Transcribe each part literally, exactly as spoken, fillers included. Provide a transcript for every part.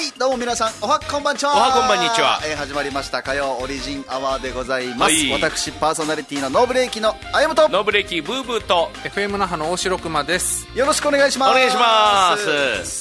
はいどうも皆さんおはこんばんちは。 おはこんばんにちは、 えー、始まりました火曜オリジンアワーでございます、 はい、 私パーソナリティのノーブレーキのあやむとノーブレーキブーブーとエフエム 那覇の大城熊です。 よろしくお願いします。 お願いします。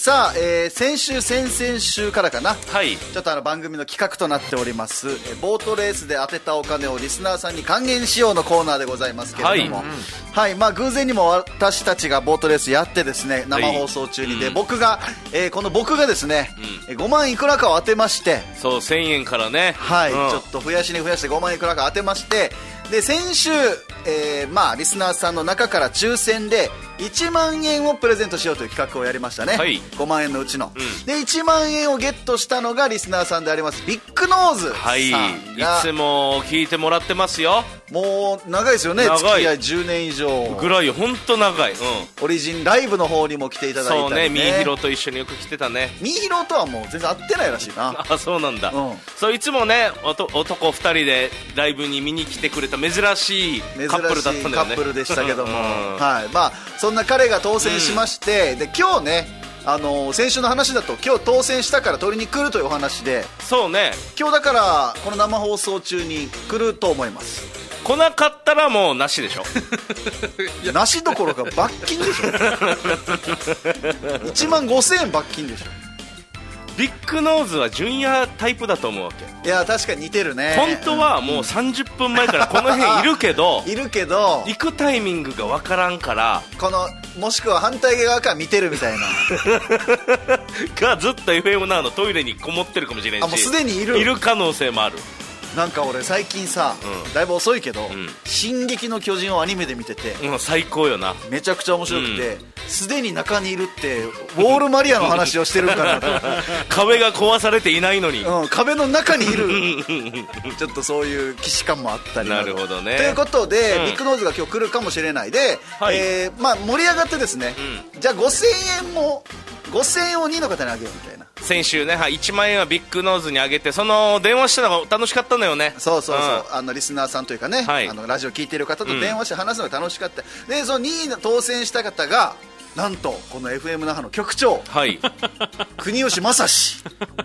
さあ、えー、先週先々週からかな、 はい、 ちょっとあの番組の企画となっております、えー、ボートレースで当てたお金をリスナーさんに還元しようのコーナーでございますけれども、はい、はい、まあ、偶然にも私たちがボートレースやってですね、生放送中にで、はい、僕が、えー、この僕がですね、うん、ごまんいくらかを当てまして、 そうせんえんからね、 はい、 うん、 ちょっと増やしに増やしてごまんいくらか当てまして、で先週、えーまあ、リスナーさんの中から抽選でいちまんえんをプレゼントしようという企画をやりましたね、はい、ごまんえんのうちの、うん、でいちまんえんをゲットしたのがリスナーさんでありますビッグノーズさんが、 はい、いつも聞いてもらってますよ。 もう長いですよね、付き合いじゅうねん以上ぐらいよ、本当長い、うん、 オリジンライブの方にも来ていただいたりね。 そうね、ミーヒロと一緒によく来てたね。 ミーヒロとはもう全然会ってないらしいな。 あ、そうなんだ、うん、そういつもね男ふたりでライブに見に来てくれた珍しいカップルだったんだよね。 カップルでしたけども、うん、はい、まあ、そんな彼が当選しまして、うん、で今日ね、あのー、先週の話だと今日当選したから取りに来るというお話で、 そうね、今日だからこの生放送中に来ると思います。 来なかったらもうなしでしょなしどころか罰金でしょいちまんごせんえん罰金でしょ。 ビッグノーズはジュニアタイプだと思うわけ。 いや確かに似てるね。 本当はもうさんじゅっぷんまえからこの辺いるけどいるけど行くタイミングがわからんから、 このもしくは反対側から見てるみたいながずっと エフエム なのトイレにこもってるかもしれないし、 あもうすでにいるいる可能性もある。 なんか俺最近さ、うん、だいぶ遅いけど、うん、進撃の巨人をアニメで見てて、 うん、最高よな、 めちゃくちゃ面白くて、すで、うん、に中にいるってウォールマリアの話をしてるから壁が壊されていないのに、 うん、壁の中にいるちょっとそういう既視感もあったり。 なるほどね。 ということで、うん、ビッグノーズが今日来るかもしれないで、はい、えーまあ、盛り上がってですね、うん、じゃあごせんえんもごせんえんをにの方にあげようみたいな。 先週ね、はい、いちまんえんはビッグノーズにあげて、その電話したのが楽しかったのよね。 そうそうそう、うん、あのリスナーさんというかね、はい、あのラジオ聞いてる方と電話して話すのが楽しかった、うん、でそのにい当選した方がなんとこの エフエム 那覇の局長、はい、国吉正史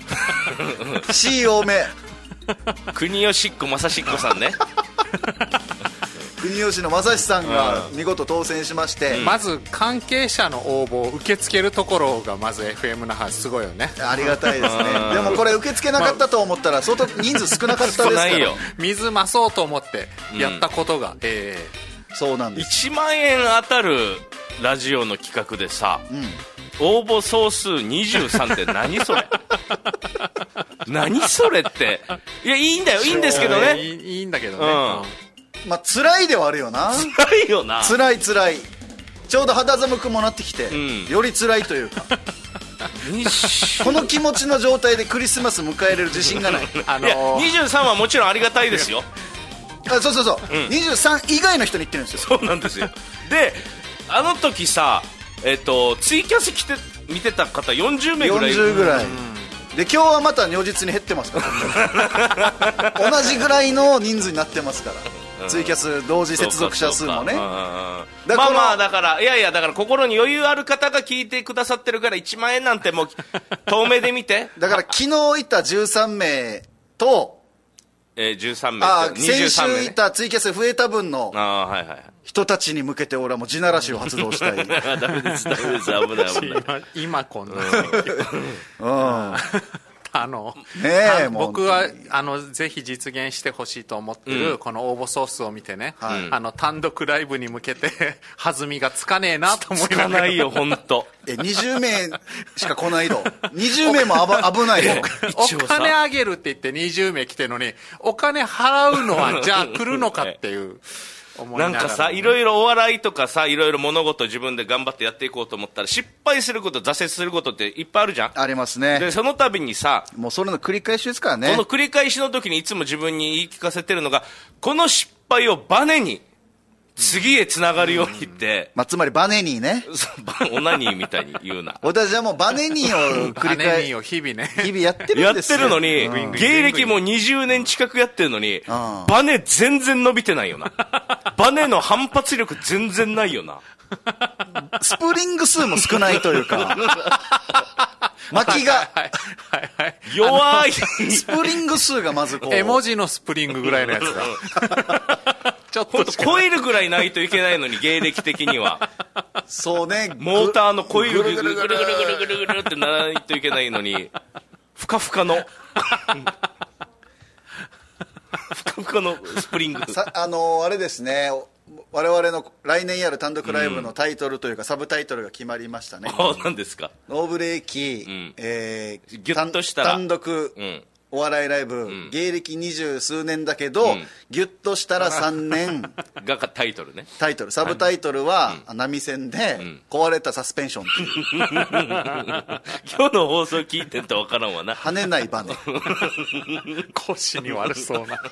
C 多め国吉っ子正しっ子さんね国吉の正史さんが見事当選しまして、 うん、まず関係者の応募を受け付けるところがまず エフエム 那覇すごいよね。 ありがたいですね。でもこれ受け付けなかったと思ったら相当人数少なかったですから、 よ水増そうと思ってやったことが、うん、えー、そうなんです。 いちまんえん当たるラジオの企画でさ、うん、応募総数にじゅうさんって何それ何それって。いやいいんだよ、いいんですけどね、 いい、いいんだけどね、 うん、まあ辛いではあるよな。 辛いよな。 辛い辛い。ちょうど肌寒くもなってきて、うん、より辛いというかこの気持ちの状態でクリスマス迎えれる自信がない、 あのー、いやにじゅうさんはもちろんありがたいですよ。 あそうそうそう、うん、にじゅうさん以外の人に言ってるんですよ。 そうなんですよ。であの時さ、えー、とツイキャス来て見てた方よんじゅうめいぐらい。 よんじゅうぐらい、うん、で今日はまた如実に減ってますから同じぐらいの人数になってますから、ツイキャス同時接続者数もね。まあまあだからいやいやだから心に余裕ある方が聞いてくださってるからいちまんえんなんてもう遠目で見てだから昨日いたじゅうさんめいと、 えー、じゅうさんめいあ先週いたツイキャス増えた分の人たちに向けて俺はもう地ならしを発動したい。 ダメですダメです、危ない危ない今こんなうんあのね、 僕はあのぜひ実現してほしいと思ってる、うん、この応募総数を見てね、はい、あの単独ライブに向けて弾みがつかねえなと思いながら。 つかないよ本当。 えにじゅうめいしか来ないとにじゅうめいも危ないよお金あげるって言ってにじゅうめい来てるのにお金払うのはじゃあ来るのかっていうなんかさ、いろいろお笑いとかさ、いろいろ物事自分で頑張ってやっていこうと思ったら失敗すること、挫折することっていっぱいあるじゃん。 ありますね。 でその度にさ、 もうそれの繰り返しですからね。 この繰り返しの時にいつも自分に言い聞かせてるのが、この失敗をバネに次へつながるようにって、 まあ、つまりバネニーね。 オナニーみたいに言うな。 私はもうバネニーを繰り返しバネニーを日々ね日々やってるんですよ。 やってるのに、うん、芸歴もにじゅうねん近くやってるのに、うん、バネ全然伸びてないよな。バネの反発力全然ないよな。 スプリング数も少ないというか巻きが、 はいはいはい、 弱いスプリング数がまずこう絵文字のスプリングぐらいのやつがちょっと超えるぐらいないといけないのに芸歴的にはそうね、 モーターのコイルぐるぐるぐるぐるぐるぐるってならないといけないのにふかふかのふかふかのスプリングさあのー、あれですね、我々の来年やる単独ライブのタイトルというか、うん、サブタイトルが決まりましたね。 あ、何ですか？ ノーブレーキ、 うん、 えー、ギュッとしたら単独、うん、お笑いライブ、うん、芸歴二十数年だけど、うん、ギュッとしたらさんねんがタイトルね。 タイトル、サブタイトルは、うん、波線で、うん、壊れたサスペンションっていう今日の放送聞いてんと分からんわな。 跳ねないバネ腰に悪そうな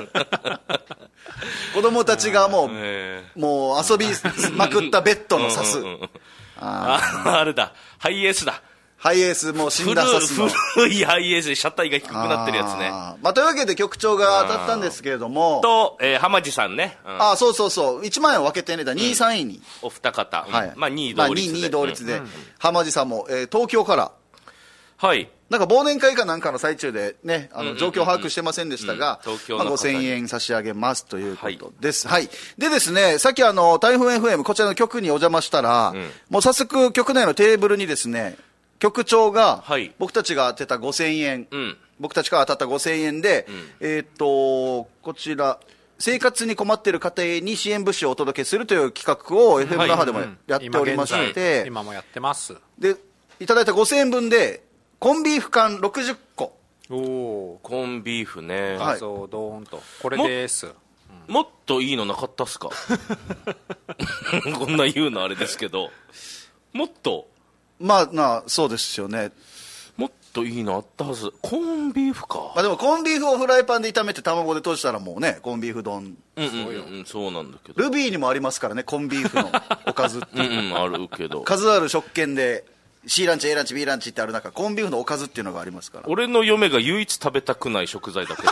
子供たちがもう、えー、もう遊びまくったベッドのサス、うんうんうん、 ああ、あれだ、ハイエースだ、 ハイエース、もう死んだサスの古いハイエースで車体が低くなってるやつね。 あ、まあ、というわけで局長が当たったんですけれどもと、えー、浜地さんね、うん、 あ、そうそうそう、いちまん円を分けてね、だにいさんいに、 うん、お二方、 はい、 まあ、にい同率で、まあ、 にい同率で、うん、浜地さんも、えー、東京からはい、 なんか忘年会かなんかの最中でね、あの状況把握してませんでしたが、まあ、ごせんえん差し上げますということです。はい。はい、でですね、さっきあの、台風 エフエム、こちらの局にお邪魔したら、うん、もう早速局内のテーブルにですね、局長が、僕たちが当てたごせんえん、はい、僕たちから当たったごせんえんで、うん、えー、っと、こちら、生活に困っている家庭に支援物資をお届けするという企画を エフエム 那覇でもやっておりまして、 はい、今, 今もやってます。 で、いただいたごせんえんぶんで、コンビーフ缶ろくじゅっこ。 おお、コンビーフね。 画像ドーンと。これです。 も, もっといいのなかったっすかこんな言うのあれですけど。もっと。 まあな、そうですよね。 もっといいのあったはず。コンビーフか。 まあでもコンビーフをフライパンで炒めて卵で閉じたらもうね、コンビーフ丼。 うんうんうん、そうなんだけど。 ルビーにもありますからね、コンビーフのおかずっていう。 うんうん、あるけど。 数ある食券で。C ランチ A ランチ B ランチってある中、コンビーフのおかずっていうのがありますから。 俺の嫁が唯一食べたくない食材だって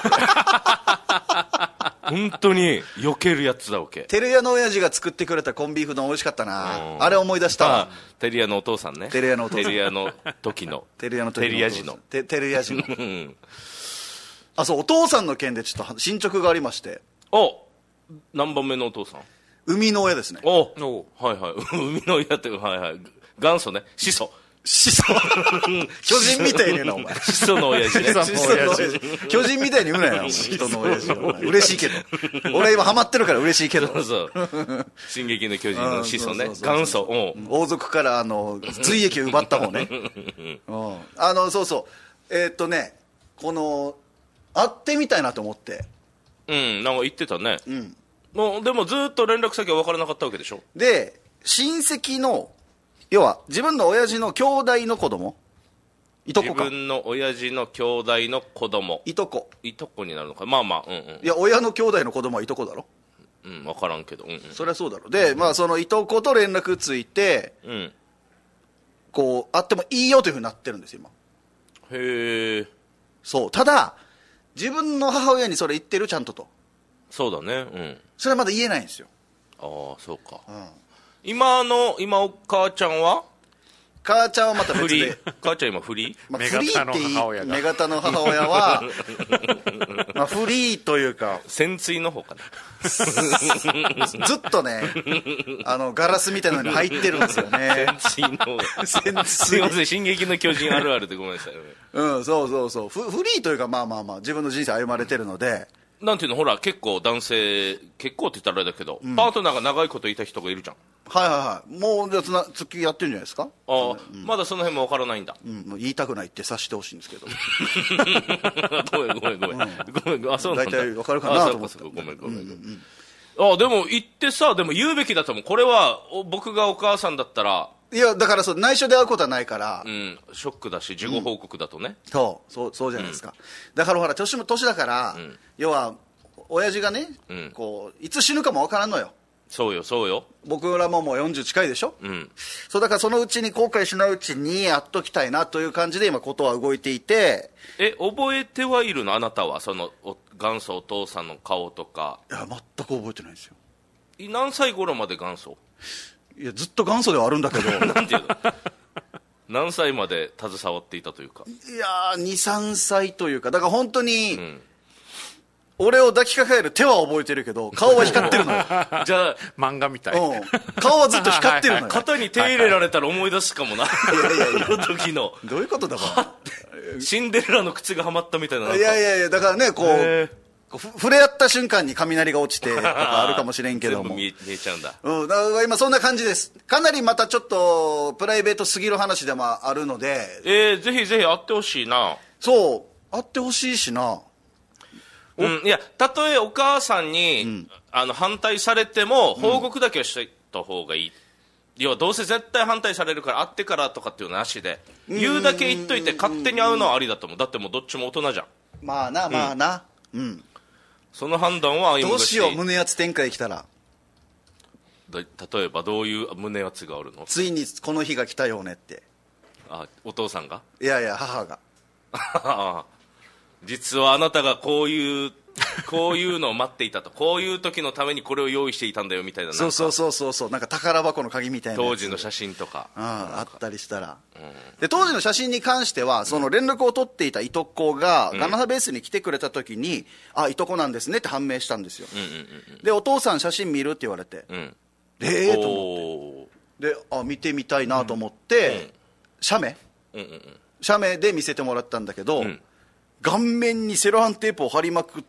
本当に避けるやつだわけ。 テレ屋の親父が作ってくれたコンビーフ丼美味しかったな。あれ思い出したわ。 テレ屋のお父さんね。 テレ屋のお父さん。 テレ屋の時のテレ屋の時のテレ屋児のテレ屋児のあ、そう、お父さんの件でちょっと進捗がありまして。 お、何番目のお父さん？ 生みの親ですね。 おお、はいはい生みの親って、はいはい、元祖ね、始祖始祖巨人みたいに言うなお前。 始祖の親父ね。 始祖の親父。巨人みたいに言うなよ人の親父。嬉しいけど俺今ハマってるから嬉しいけど。 そうそう進撃の巨人の始祖ね、元祖。 王族からあの髄液を奪った方ねあのそうそうえー、っとねこの会ってみたいなと思って。 うん、なんか言ってたね。うん、もうでもずっと連絡先は分からなかったわけでしょ。 で親戚の要は自分の親父の兄弟の子供、いとこか。 自分の親父の兄弟の子供、 いとこいとこになるのか。まあまあ、うんうん、 いや親の兄弟の子供はいとこだろ。 うん、分からんけど、うんうん、 そりゃそうだろ。で、まあそのいとこと連絡ついて、うん、こう会ってもいいよというふうになってるんですよ今。 へえ。 そう、ただ自分の母親にそれ言ってるちゃんとと。 そうだね、うん、 それはまだ言えないんですよ。 ああそうか、うん、今の今お母ちゃんは母ちゃんはまた別で母ちゃん今フリー、 まあ、フリーっていい目型の母親はまあフリーというか潜水の方かなずっとねあのガラスみたいなのに入ってるんですよね潜水の潜水すいません進撃の巨人あるあるでごめんなさいうんそうそうそうフフリーというかまあまあまあ自分の人生歩まれてるので、 なんていうのほら結構男性結構って言ったらあれだけど、うん、パートナーが長いこといた人がいるじゃん。 はいはいはい。もうじゃあつな付きやってるんじゃないですか。 ああ、うん、まだその辺も分からないんだ。 うん、もう言いたくないって察してほしいんですけどごめんごめんごめん、うん、ごめんあそうなんだ。 大体分かるかなと思ってごめんごめんごめん、うんうん、あでも言ってさでも言うべきだと思う。これは僕がお母さんだったらいやだからそう内緒で会うことはないから、 うん、ショックだし事後報告だとね、 うん、そうそうそうじゃないですか、うん、だからほら年も年だから、うん、要は親父がね、うん、こういつ死ぬかも分からんのよ。 そうよそうよ。 僕らももうよんじゅう近いでしょ、うん、そうだからそのうちに後悔しないうちにやっときたいなという感じで今ことは動いていて。 え覚えてはいるのあなたはその元祖お父さんの顔とか。 いや全く覚えてないんですよ。何歳頃まで元祖？ いやずっと元祖ではあるんだけどなんていうの何歳まで携わっていたというか。 いやーに、さんさいというか、だから本当に、うん、俺を抱きかかえる手は覚えてるけど顔は光ってるのよ。 じゃあ漫画みたい、うん、 顔はずっと光ってるのよ。 肩に手入れられたら思い出すかもな。いやいやいや、その時のどういうことだかシンデレラの靴がはまったみたいな。 いやいやいや、だからね、こう触れ合った瞬間に雷が落ちてとかあるかもしれんけども全部見え、見えちゃうんだ。 うん、だから今そんな感じです。かなりまたちょっとプライベートすぎる話でもあるので、 えー、ぜひぜひ会ってほしいな。 そう会ってほしいしな。 うん、いや、たとえお母さんに、うん、あの反対されても報告だけはしといた方がいい、うん、要はどうせ絶対反対されるから会ってからとかっていうのなしで、言うだけ言っといて勝手に会うのはありだと思う。だってもうどっちも大人じゃん。 まあなまあな、うん、うん、 その判断はどうしよう、胸圧展開来たら。 例えばどういう胸圧があるの？ ついにこの日が来たよねって。 あ、お父さんが？ いやいや母が。 実はあなたがこういうこういうのを待っていたと、こういう時のためにこれを用意していたんだよみたいな。 そうそうそうそうそう、なんか宝箱の鍵みたいな当時の写真とか、 うん、あったりしたら、うん、で当時の写真に関してはその連絡を取っていたいとこが、うん、ガナハベースに来てくれた時に、あ、いとこなんですねって判明したんですよ、うんうんうん、でお父さん写真見るって言われて、うん、ええー、と思ってで、あ、見てみたいなと思って、うん、写メ、うんうんうん、写メで見せてもらったんだけど、うん、顔面にセロハンテープを貼りまくって、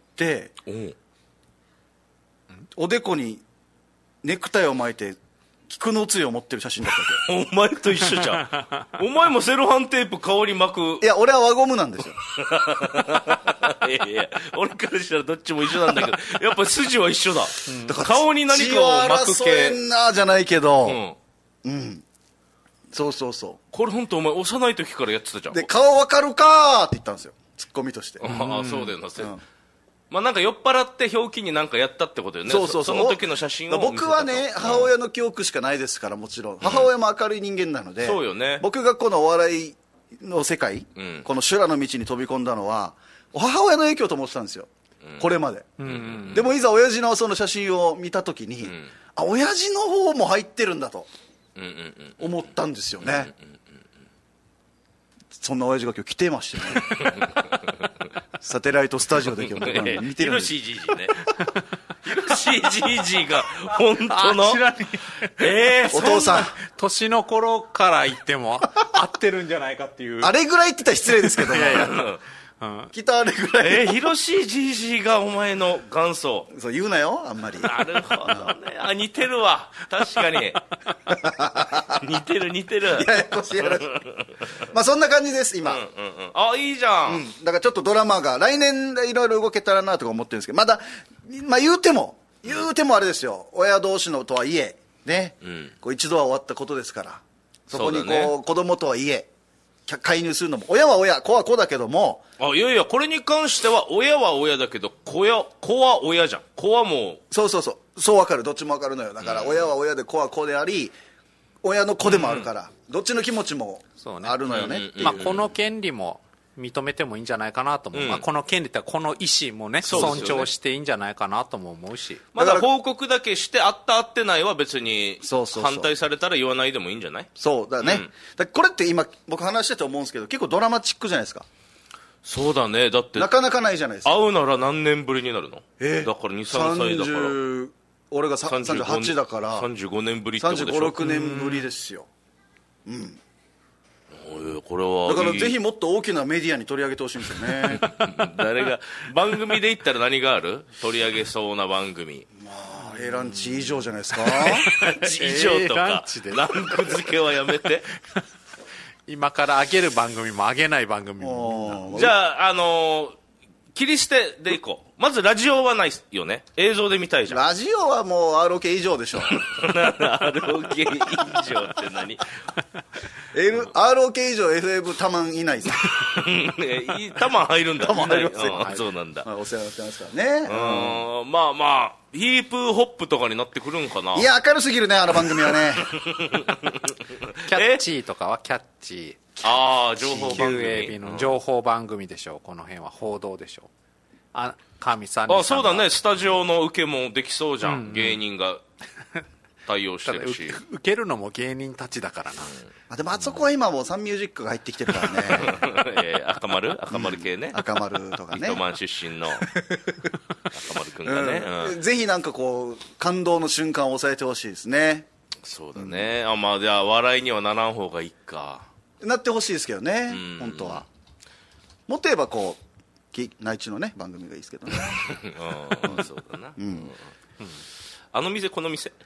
おでこにネクタイを巻いて菊の杖を持ってる写真だったっけ。お前と一緒じゃん。お前もセロハンテープ顔に巻く。 いや俺は輪ゴムなんですよ。 いやいや、俺からしたらどっちも一緒なんだけど、やっぱ筋は一緒だ、うん、だから顔に何かを巻く系。血は争えんなじゃないけど、うん、うん、そうそうそう。 これ本当お前幼い時からやってたじゃん。 で顔わかるかーって言ったんですよ、ツッコミとして。 ああ、そうだよな、うん、まあ、なんか酔っ払って表記になんかやったってことよね。 そうそうそう、 その時の写真を僕はね、母親の記憶しかないですから、もちろん母親も明るい人間なので、うん、 そうよね。 僕がこのお笑いの世界、うん、この修羅の道に飛び込んだのは母親の影響と思ってたんですよ、うん、これまで、うんうんうん、でもいざ親父のその写真を見た時に、うん、あ、親父の方も入ってるんだと思ったんですよね、うんうんうんうん、そんな親父が今日来てましてね。サテライトスタジオで今日僕見てるんです。 ヒロシージージーね。ヒロシージージーが本当のえー、お父さん年の頃から言っても合ってるんじゃないかっていう。 あれぐらい言ってたら失礼ですけどね。いやいや、うん、来たあれぐらい。 えー、ヒロシージージーがお前の元祖。 そう言うなよあんまり。 なるほどね。あ、似てるわ、確かに。似てる似てる。 ややこしいやらしい。まあそんな感じです今、うんうんうん、 あ、いいじゃん、うん、 だからちょっとドラマが来年いろいろ動けたらなとか思ってるんですけど、まだ、まあ、言うても言うてもあれですよ、親同士のとはいえね、うん、こう一度は終わったことですから、そこにこう、ね、子供とはいえ介入するのも、親は親、子は子だけども、 あ、いやいや、これに関しては親は親だけど子や子は親じゃん。子はもう、 そうそうそう、そう分かる、どっちも分かるのよ。だから親は親で子は子であり、親の子でもあるから、うん、どっちの気持ちもあるのよね。 うんうん、まあ、この権利も認めてもいいんじゃないかなと思う、うん、まあ、この権利ってこの意思もね、尊重していいんじゃないかなとも思うし、 まだ報告だけしてあったあってないは別に反対されたら言わないでもいいんじゃない？ そうだね、うん、だこれって今僕話してて思うんですけど、結構ドラマチックじゃないですか。 そうだね、だってなかなかないじゃないですか。 会うなら何年ぶりになるの？えー、だからに、さんさいだから、 俺がさんじゅうはちだからさんじゅうごねんぶりってことでしょ。 さんじゅうご、ろくねんぶりですよ。うん、 これはいい。 だからぜひもっと大きなメディアに取り上げてほしいんですよね。 誰が番組で言ったら何がある？取り上げそうな番組。 まあ A ランチ以上じゃないですか。 A ランチ以上とかランク付けはやめて。 今から上げる番組も上げない番組も。 じゃあ、あのー、切り捨てでいこう。まずラジオはないよね。映像で見たいじゃん。 ラジオはもう アールオーケー 以上でしょ。 アールオーケー 以上って何？ L、アールオーケー 以上 エフエム タマン以内です。 タマン入るんだ。 タマン入りますよ。 そうなんだ。 まあ、お世話になってますからね。 うん、まあまあヒープーホップとかになってくるんかな。 いや明るすぎるねあの番組はね。 キャッチーとかはキャッチー。 ああ、情報番組。キューエービー の情報番組でしょう。この辺は報道でしょう。あ、神さん。 あ、そうだね。スタジオの受けもできそうじゃん、うんうん、芸人が。 対応してるし、 受けるのも芸人たちだからな、 うん、でもあそこは今もうサンミュージックが入ってきてるからねえー、赤丸赤丸系ね、 うん、赤丸とかね糸満出身の赤丸くんがね、 うんうん、ぜひなんかこう感動の瞬間を抑えてほしいですね。 そうだね、うん、あまあじゃあ笑いにはならん方がいいかなってほしいですけどね、うん、本当はもっと言えばこう内地のね番組がいいですけどねうんそうだな、うんうん、あの店この店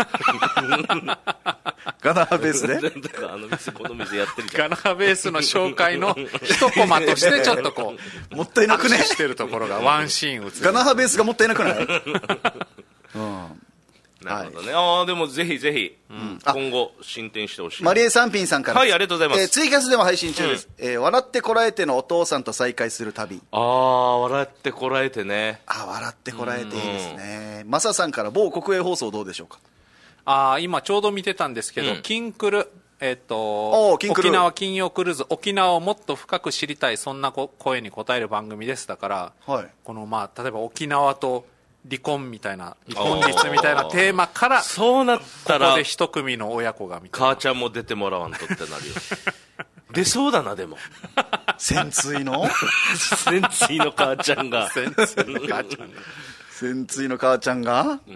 ガナハベースであの店この店やってるじゃんガナハベースの紹介の一コマとしてちょっとこうもったいなくねしてるところがワンシーン映る。 ガナハベースがもったいなくない、うんなるほどね、はい、あでもぜひぜひ、うん、今後進展してほしい。 マリエ三品さんから、 はいありがとうございます、 えー、ツイキャスでも配信中です、うんえー、笑ってこらえてのお父さんと再会する旅。 ああ笑ってこらえてね、 あ笑ってこらえていいですね。マサさんから某国営放送どうでしょうか。 あ今ちょうど見てたんですけど、うん、キンクルえー、と沖縄金曜クルーズ沖縄をもっと深く知りたいそんな声に応える番組ですだから、はい、このまあ例えば沖縄と離婚みたいな本日みたいなテーマからそうなったらここで一組の親子がみたいな母ちゃんも出てもらわんとってなるよ出そうだな。でも潜水の潜水の母ちゃんが潜水の母ちゃんが潜水の母ちゃんがうん、うん、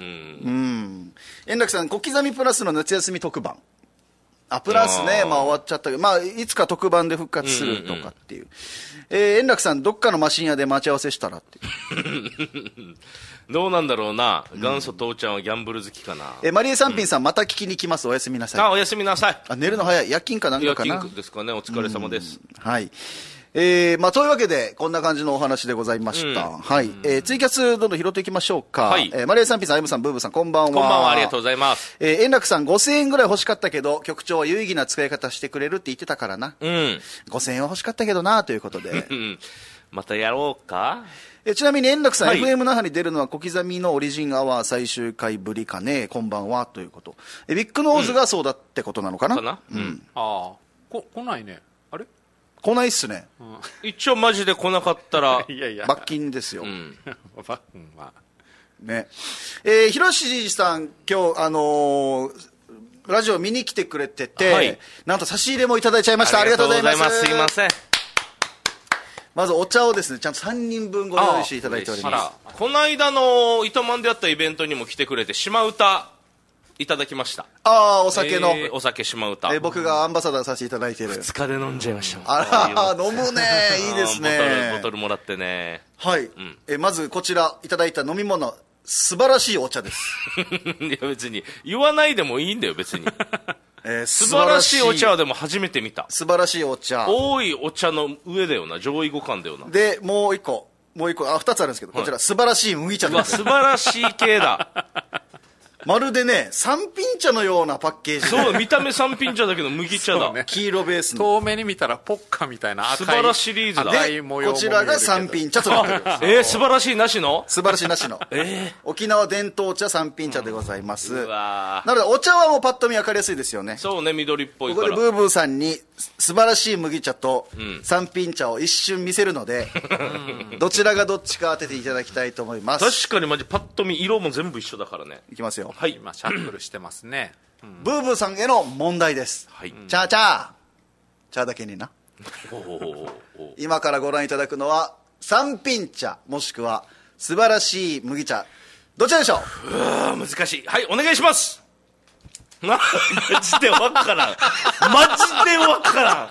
円楽さん小刻みプラスの夏休み特番あプラスねまあ終わっちゃったけど、まあ、いつか特番で復活するとかっていう、うんうんえー、円楽さんどっかのマシン屋で待ち合わせしたらっていうどうなんだろうな、元祖父ちゃんはギャンブル好きかな、 えー、マリエ三品さん、うん、また聞きに来ますおやすみなさい。 あおやすみなさい。 あ寝るの早い夜勤かなんかかな。 夜勤ですかね。お疲れ様です。 はいえーまあ、というわけでこんな感じのお話でございました、うんはいえー、ツイキャスどんどん拾っていきましょうか、はいえー、マリエ三品さん、アイムさん、ブーブーさんこんばんは。 こんばんはありがとうございます、 えー、円楽さんごせんえんぐらい欲しかったけど局長は有意義な使い方してくれるって言ってたからな、うん、ごせんえんは欲しかったけどなということでまたやろうか。 えちなみに円楽さん、はい、エフエム 那覇に出るのは小刻みのオリジンアワー最終回ぶりかねこんばんはということ。えビッグノーズがそうだってことなのかな、うんかなうん、 ああこ来ないね。あれ来ないっすね、 うん、一応マジで来なかったらいやいや罰金ですよ、 うんまあねえー、広志さん今日あのー、ラジオ見に来てくれてて、はい、なんと差し入れもいただいちゃいました。ありがとうございます。 すいません。 まずお茶をですねちゃんとさんにんぶんご用意していただいております。 この間の糸満であったイベントにも来てくれて島唄いただきました。 ああお酒の、 えー、お酒島唄、 えー、僕がアンバサダーさせていただいているふつかで飲んじゃいました。 あら飲むねいいですね。 ボトル、ボトルもらってね。 はい、うん、えー、まずこちらいただいた飲み物素晴らしいお茶ですいや別に言わないでもいいんだよ別にえー、素晴らしいお茶はでも初めて見た。 素晴らしいお茶多いお茶の上だよな上位互換だよな。 でもう一個もう一個あ二つあるんですけど、はい、こちら素晴らしい麦茶です。 素晴らしい系だまるでね三品茶のようなパッケージ。 そう見た目三品茶だけど麦茶だ、 ね、黄色ベースの遠目に見たらポッカみたいな赤い素晴らしいシリーズだ。 でこちらが三品茶となってるえー、素晴らしいなしの素晴らしいなしの、 えー、 沖縄伝統茶三品茶でございます、 うん、うわなのでお茶はもうパッと見分かりやすいですよね。 そうね緑っぽいから。 ここでブーブーさんに素晴らしい麦茶と三品茶を一瞬見せるので、うん、どちらがどっちか当てていただきたいと思います。 確かにマジパッと見色も全部一緒だからね。 いきますよ。 はい今シャッフルしてますね、 うん、ブーブーさんへの問題です、はい、チャーチャーチャーだけにな今からご覧いただくのは三品茶もしくは素晴らしい麦茶どちらでしょう。 うわ難しい。はいお願いします。マジでわからんマジでわからん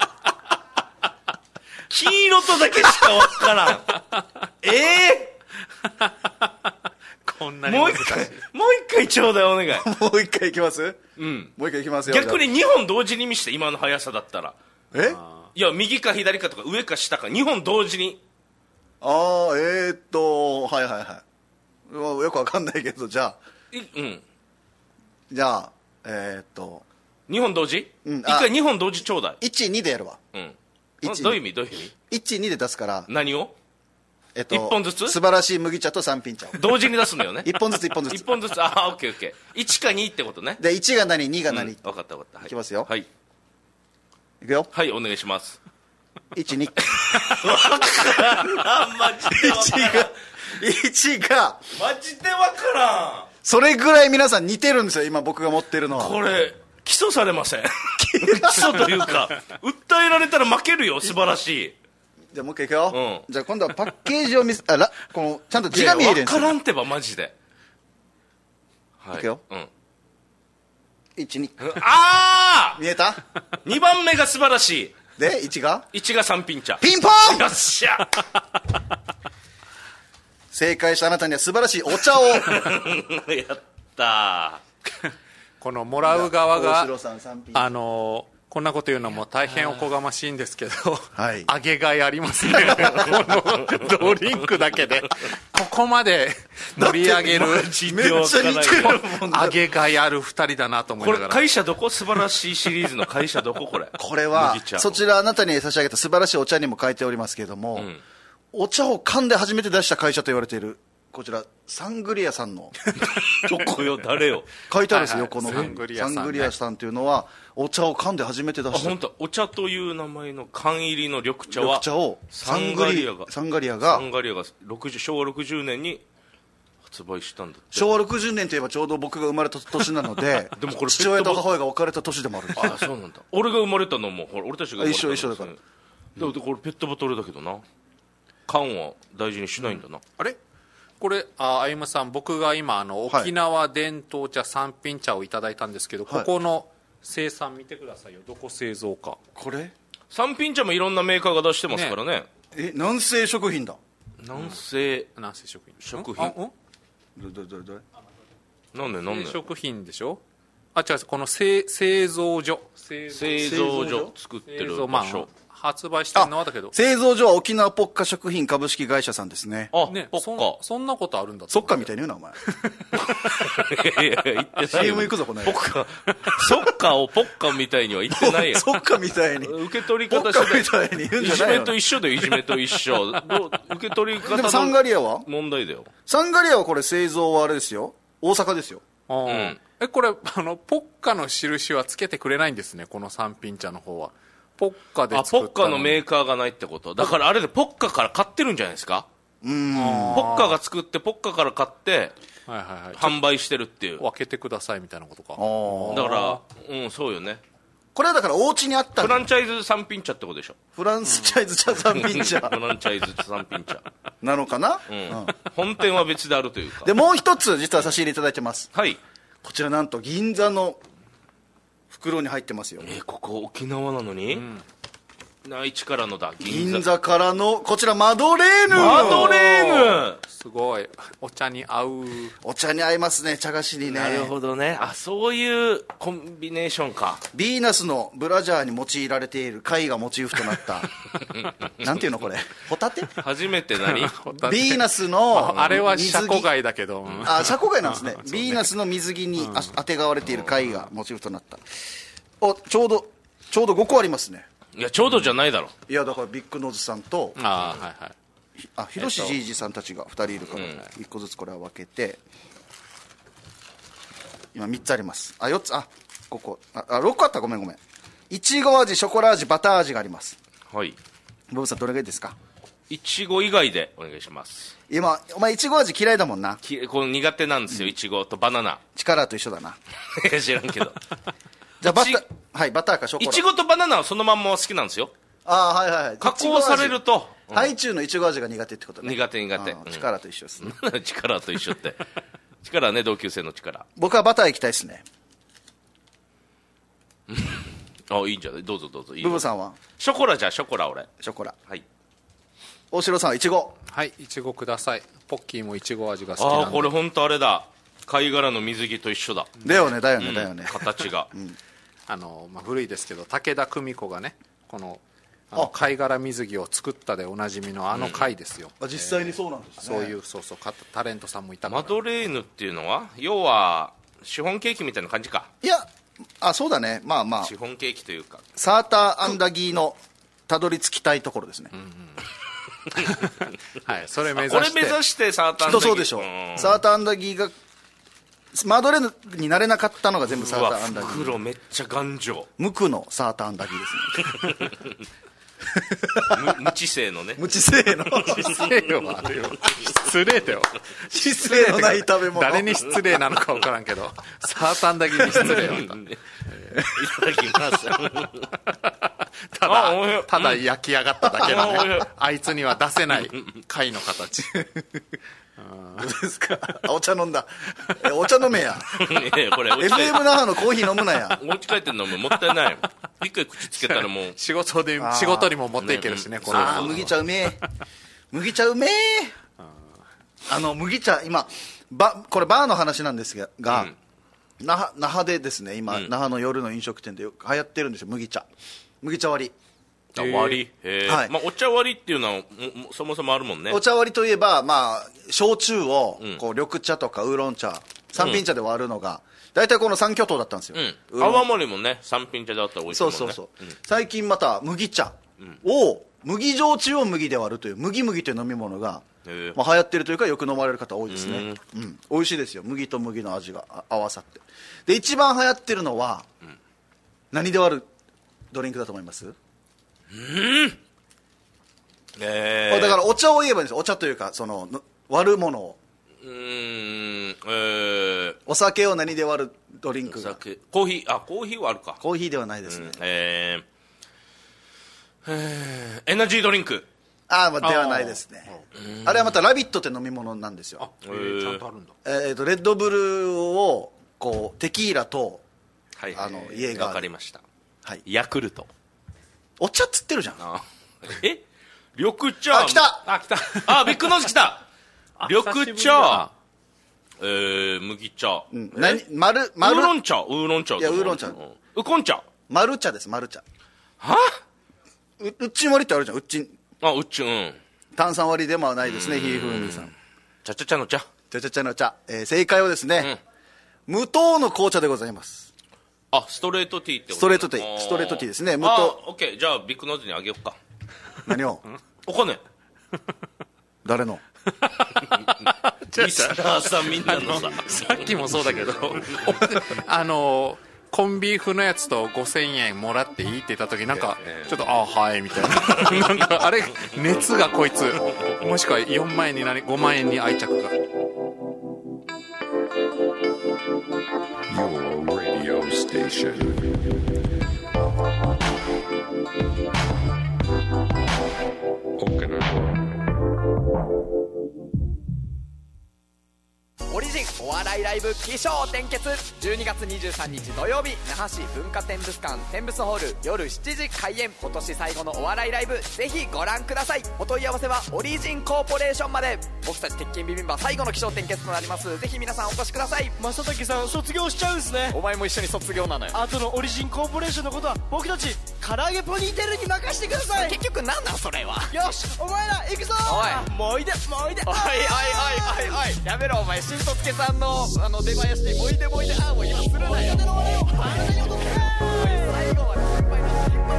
黄色とだけしかわからんええーこんなに難しい。 もう一回もう一回ちょうだいお願いもう一回いきます。 うんもう一回いきますよ。 逆ににほん同時に見せて今の速さだったら。 えいや右か左かとか上か下かにほん同時に。 ああえー、っとはいはいはいよくわかんないけどじゃあうんじゃあえー、っとにほん同時、うん、一回にほん同時ちょうだい。 いちにでやるわ。 うんどういう意味どういう意味。 いちにで出すから何をえっと、 いっぽんずつ素晴らしい麦茶と三品茶を同時に出すんだよねいっぽんずついっぽんずついっぽんずつああオッケーオッケーいちかにってことね。 でいちが何にが何、うん、 分かった分かった、はい、 いきますよ。 はいいくよ。 はいお願いします。 いちに分からんマジで分からんいちがマジで分からんそれぐらい皆さん似てるんですよ、今僕が持ってるのは。 これ起訴されません起訴というか訴えられたら負けるよ。素晴らしい。 じゃあもう一回いくよ、 うん、 じゃあ今度はパッケージを見せあらこのちゃんと字が見えるんですよ。 分からんてばマジで、 はい、いくよ、 うん、 いち、にああ見えたにばんめが素晴らしい。 でいちがいちが三品茶。 ピンポンよっしゃ正解したあなたには素晴らしいお茶をやったこのもらう側が大城さんさん品あのーこんなこと言うのも大変おこがましいんですけど、 はい、 上げがいありますねこのドリンクだけでここまで盛り上げるめっちゃ似てるもん上げがいあるふたりだなと思いこながら。 れ会社どこ？素晴らしいシリーズの会社どここれこれはそちらあなたに差し上げた素晴らしいお茶にも書いておりますけれども、うん、お茶を缶で初めて出した会社と言われているこちらサングリアさんのどこよ誰よ書いてあるんですよ、横のサングリアさんね、 サングリアさんというのはお茶を缶で初めて出した。 あ本当。お茶という名前の缶入りの緑茶は緑茶をサングリアがサンガリアがサンガリアがろくじゅうしょうわろくじゅうねんに発売したんだって。 しょうわろくじゅうねんといえばちょうど僕が生まれた年なのででもこれ父親と母親が別れた年でもあるんです。 あそうなんだ。俺が生まれたのもほら俺たちが生まれたのも一緒一緒だから。 でもこれペットボトルだけどな、缶は大事にしないんだな、うん、 あれこれあ歩夢さん、僕が今あの沖縄伝統茶三品茶をいただいたんですけど、はい、ここの生産見てくださいよ。どこ製造か。 これ三品茶もいろんなメーカーが出してますからね。 え南西食品だ。 南西、 うん、南西食品食品うんどれどれどれなんでなんで食品でしょ。あ違う、この製製造所製造所作ってる場所、まあ発売してるのはだけど製造所は沖縄ポッカ食品株式会社さんですね。 あ、 ね、 ポッカそ, そんなことあるんだ。 そっかみたいに言うなお前いやいや言ってないよシーエム 行くぞこのポッカそっかをポッカみたいには言ってないよそっかみたいに受け取り方ポッカみたいに言うんじゃないよ。 いじめと一緒だよ。いじめと一緒どう受け取り方でもサンガリアはの問題だよ。 サンガリアはこれ製造はあれですよ、大阪ですよ。 あ、うん、えこれあのポッカの印はつけてくれないんですね、この三品茶の方は。ポッカで作ったの。 あ、ポッカのメーカーがないってこと。だからあれでポッカから買ってるんじゃないですか。 うーん、 ポッカが作ってポッカから買ってはいはいはい、 販売してるっていう。 分けてくださいみたいなことか。 だからうんそうよね。 これはだからお家にあったフランチャイズ三品茶ってことでしょ。 フランスチャイズ茶三品茶フランチャイズ三品茶なのかな、 うんうん、本店は別であるというか。 でもう一つ実は差し入れいただいてます。 はい、 こちらなんと銀座の袋に入ってますよ。 えー、ここ沖縄なのに、うん、内地からのだ。 銀座、銀座からのこちらマドレーヌ。 マドレーヌすごいお茶に合う。 お茶に合いますね、茶菓子にね。 なるほどね。あ、そういうコンビネーションか。 ヴィーナスのブラジャーに用いられている貝がモチーフとなったなんていうのこれ、ホタテ。 初めて何ヴィーナスのあれはシャコ貝だけど、うん、 あ、シャコ貝なんですねヴィーナスの水着にあてがわれている貝がモチーフとなった。お、ちょうどちょうどごこありますね。 いやちょうどじゃないだろ。 いやだからビッグノーズさんと、 あ、はいはい、 あ、広志じいじさんたちがふたりいるから、うん、いっこずつこれは分けて今みっつあります。あ、よっつ、あ、ここ、あ、あろっこあった。ごめんごめん。いちご味、ショコラ味、バター味があります。 はい。 ボブさんどれがいいですか。 いちご以外でお願いします。 今お前いちご味嫌いだもんな。 きこの苦手なんですよ、いちごとバナナ。 力と一緒だな。 知らんけどじゃあバター、はい、バターかショコラ。 いちごとバナナはそのまんま好きなんですよ。 ああ、はいはいはい。 加工されると、 うん、ハイチュウのいちご味が苦手ってことね。 苦手苦手、うん、 力と一緒ですね力と一緒って力ね、同級生の力。 僕はバター行きたいですねあ、いいんじゃない。どうぞどうぞ。いいブブさんはショコラ。じゃあショコラ。俺ショコラ。 はい。 大城さんはいちご。 はい、いちごください。ポッキーもいちご味が好きなんで。 ああ、これ本当あれだ、貝殻の水着と一緒だ。 だよねだよねだよね、 うん、形が、 うん、あの、まあ、古いですけど武田久美子がね、このあの貝殻水着を作ったでおなじみのあの貝ですよ、 うん、あ、実際にそうなんですね。 そういう、そうそう、タレントさんもいたから。 マドレーヌっていうのは要はシフォンケーキみたいな感じか。 いや、あ、そうだね、まあまあシフォンケーキというかサーターアンダギーのたどり着きたいところですね、うんうん、 はい、それ目指してこれ目指してサーターアンダギー。 きっとそうでしょう、うん、サーターアンダギーがマドレーヌになれなかったのが全部サーターアンダギー。 袋めっちゃ頑丈。 無垢のサーターアンダギーですね無知性のね。 無知性の知性はあるよ。失礼だよ。 知性のない食べ物。 誰に失礼なのか分からんけど、サータンだけに失礼よ。 いただきます。 ただ、ただ焼き上がっただけだね。あいつには出せない貝の形。 どうですか。お茶飲んだ。えお茶飲めや。 これエフエム 那覇のコーヒー飲むなや。 持ち帰って飲むもったいない。一回口つけたらもう仕事で仕事にも持っていけるしね。これああ麦茶うめえ。麦茶うめえ。あの麦茶今ばこれバーの話なんですが、が那覇那覇でですね今、那覇の夜の飲食店でよく流行ってるんですよ麦茶。麦茶割り。 割り、はい、まあ、お茶割りっていうのはそもそもあるもんね。 お茶割りといえば、まあ、焼酎をこう緑茶とかウーロン茶三品茶で割るのが大体この三巨頭だったんですよ、 うん、泡盛もね三品茶であったら美味しいもんね。 そうそうそう、うん、最近また麦茶を、うん、麦焼酎を麦で割るという麦麦という飲み物が、まあ、流行ってるというかよく飲まれる方多いですね、うんうん、美味しいですよ。麦と麦の味が合わさってで一番流行ってるのは、うん、何で割るドリンクだと思います？ うんえー、 だからお茶を言えばいいんですよ。お茶というかその割るものをうーん、えー、 お酒を何で割るドリンクがコーヒーあコーヒーはあるか。 コーヒーではないですね、うん、 えー、えー、エナジードリンクあ、まあ、ではないですね。 あ, あれはまたラビットって飲み物なんですよ。 あ、えー、ちゃんとあるんだ。 えーとレッドブルをこうテキーラと、 はい、 あのイエーガー分かりました、 はい、 ヤクルトお茶っつってるじゃん。 あえ緑茶。 あ来たあ来たあビッグノーズ来た緑茶えー、麦茶、 うん、何丸丸ウーロン茶ウーロン茶いやウーロン茶、うん、 ウコン茶丸茶です丸茶。 はううっちん割りってあるじゃん。うっちんあうっちん、うん、 炭酸割りでもないですね。ひーふーみさんちゃちゃちゃの茶ちゃちゃちゃの茶、えー、正解はですね、うん、無糖の紅茶でございます。 あストレートティーってこと。 ストレートティーストレートティーですね。無糖。 あオッケーじゃあビッグノーズにあげようか。 何をお金誰のリスナーさんみんなのささっきもそうだけどあのコンビーフのやつとごせんえんもらっていいって言った時なんかちょっとあはいみたいななんかあれ熱がこいつもしくはよんまんえんになりごまんえんに愛着が。 Your radio station Okinawa オリジンお笑いライブ起承転結じゅうにがつにじゅうさんにち土曜日那覇市文化展物館展物ホール夜しちじ開演。今年最後のお笑いライブぜひご覧ください。お問い合わせはオリジンコーポレーションまで。僕たち鉄筋ビビンバ最後の起承転結となります。ぜひ皆さんお越しください。 正竹さん卒業しちゃうんですね。 お前も一緒に卒業なのよ。 あとのオリジンコーポレーションのことは僕たち唐揚げポニーテールに任せてください。 結局何なんそれは。 よしお前ら行くぞ。 おいもういでもういでおいおいおいおいおいやめろお前新とつけさんのあの出囃子にもいでもいであーもう今するなよ。最後まで先輩の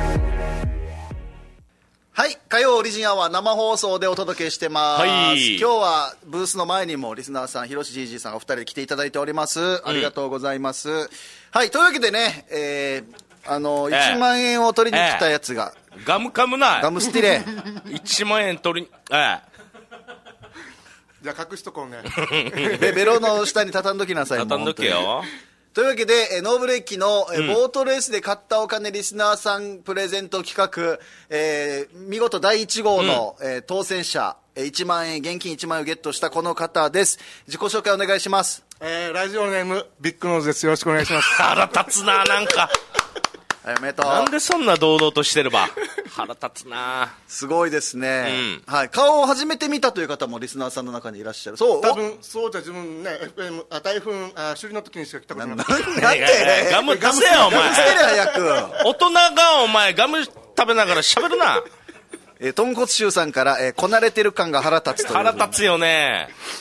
はい、火曜オリジンアワー生放送でお届けしてます、はい、今日はブースの前にもリスナーさん、ひろしじいじさんお二人で来ていただいております。ありがとうございます、うん、はい、というわけでね、えー、あの、えー、いちまんえんを取りに来たやつが、 えー、ガムかむなガムスティレいちまんえん取りに、えー、 じゃあ隠しとこうねベ, ベロの下に畳んどきなさい。 畳んどけよ。 というわけで、ノーブレッキの、うん、ボートレースで買ったお金リスナーさんプレゼント企画、えー、見事だいいち号の、うんえー、当選者、いちまんえん、現金いちまんえんをゲットしたこの方です。自己紹介お願いします。 えー、ラジオネームビッグノーズです。よろしくお願いします。 腹立つな、なんかはい、おめでとう。 なんでそんな堂々としてれば腹立つな。 すごいですね、うん、はい、顔を初めて見たという方もリスナーさんの中にいらっしゃる。そう多分そうじゃ自分ね エフエム あ台風あ修理の時にしか来たことなかった。 なんでガム出せよお前。 ガム捨てる早く。 大人がお前ガム食べながら喋るな。 えー、豚骨臭さんから、えー、こなれてる感が腹立つという。 腹立つよね。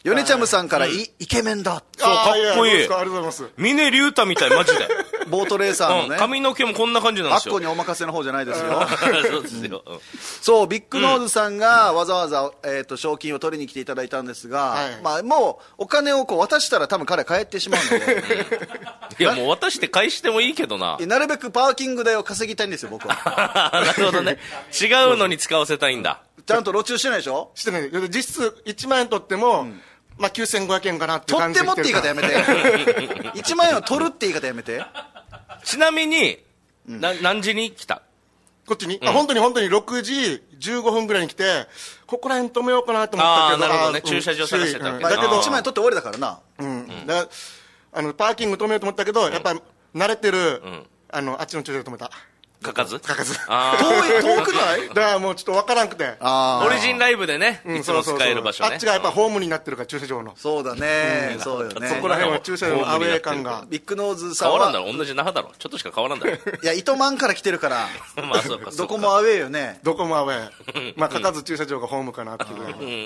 米ちゃむさんからイケメンだ。 そう、かっこいい。 ありがとうございます。 峰竜太みたい、マジで。 ボートレーサーのね。 髪の毛もこんな感じなんですよ。 あっこにお任せの方じゃないですよ。 そうですよ。 そう、ビッグノーズさんがわざわざ、えっと、賞金を取りに来ていただいたんですが、まあ、もう、お金をこう渡したら多分彼帰ってしまうので。 いや、もう渡して返してもいいけどな。 なるべくパーキング代を稼ぎたいんですよ、僕は。 なるほどね。違うのに使わせたいんだ。 ちゃんと路中してないでしょ？ してない。実質いちまん円取っても、まあきゅうせんごひゃくえんかなっていう感じで。 取ってもって言い方やめて。いちまん円を取るって言い方やめて。 ちなみに、な何時に来た？ こっちに、あ、本当に本当にろくじじゅうごふんぐらいに来て、ここら辺止めようかなと思ったけど。 ああ、なるほどね。駐車場探してたわけ。 だけどいちまん円取って終わりだからな。 うん。だあの、パーキング止めようと思ったけど、やっぱ慣れてる、あの、あっちの駐車場で止めた。 かかずかかず。 遠い、遠くないだからもうちょっとわからんくて。 オリジンライブでね、いつも使える場所ね。 あっちがやっぱホームになってるから、駐車場の。 そうだね。そうよね。 そこら辺は駐車場のアウェー感が。 ビッグノーズさんは。 変わらんだろ、同じ那覇だろ。ちょっとしか変わらんだろ。 いや、糸満から来てるから。 まあそうか。 どこもアウェーよね。 どこもアウェー。まあ、かかず駐車場がホームかなっていう。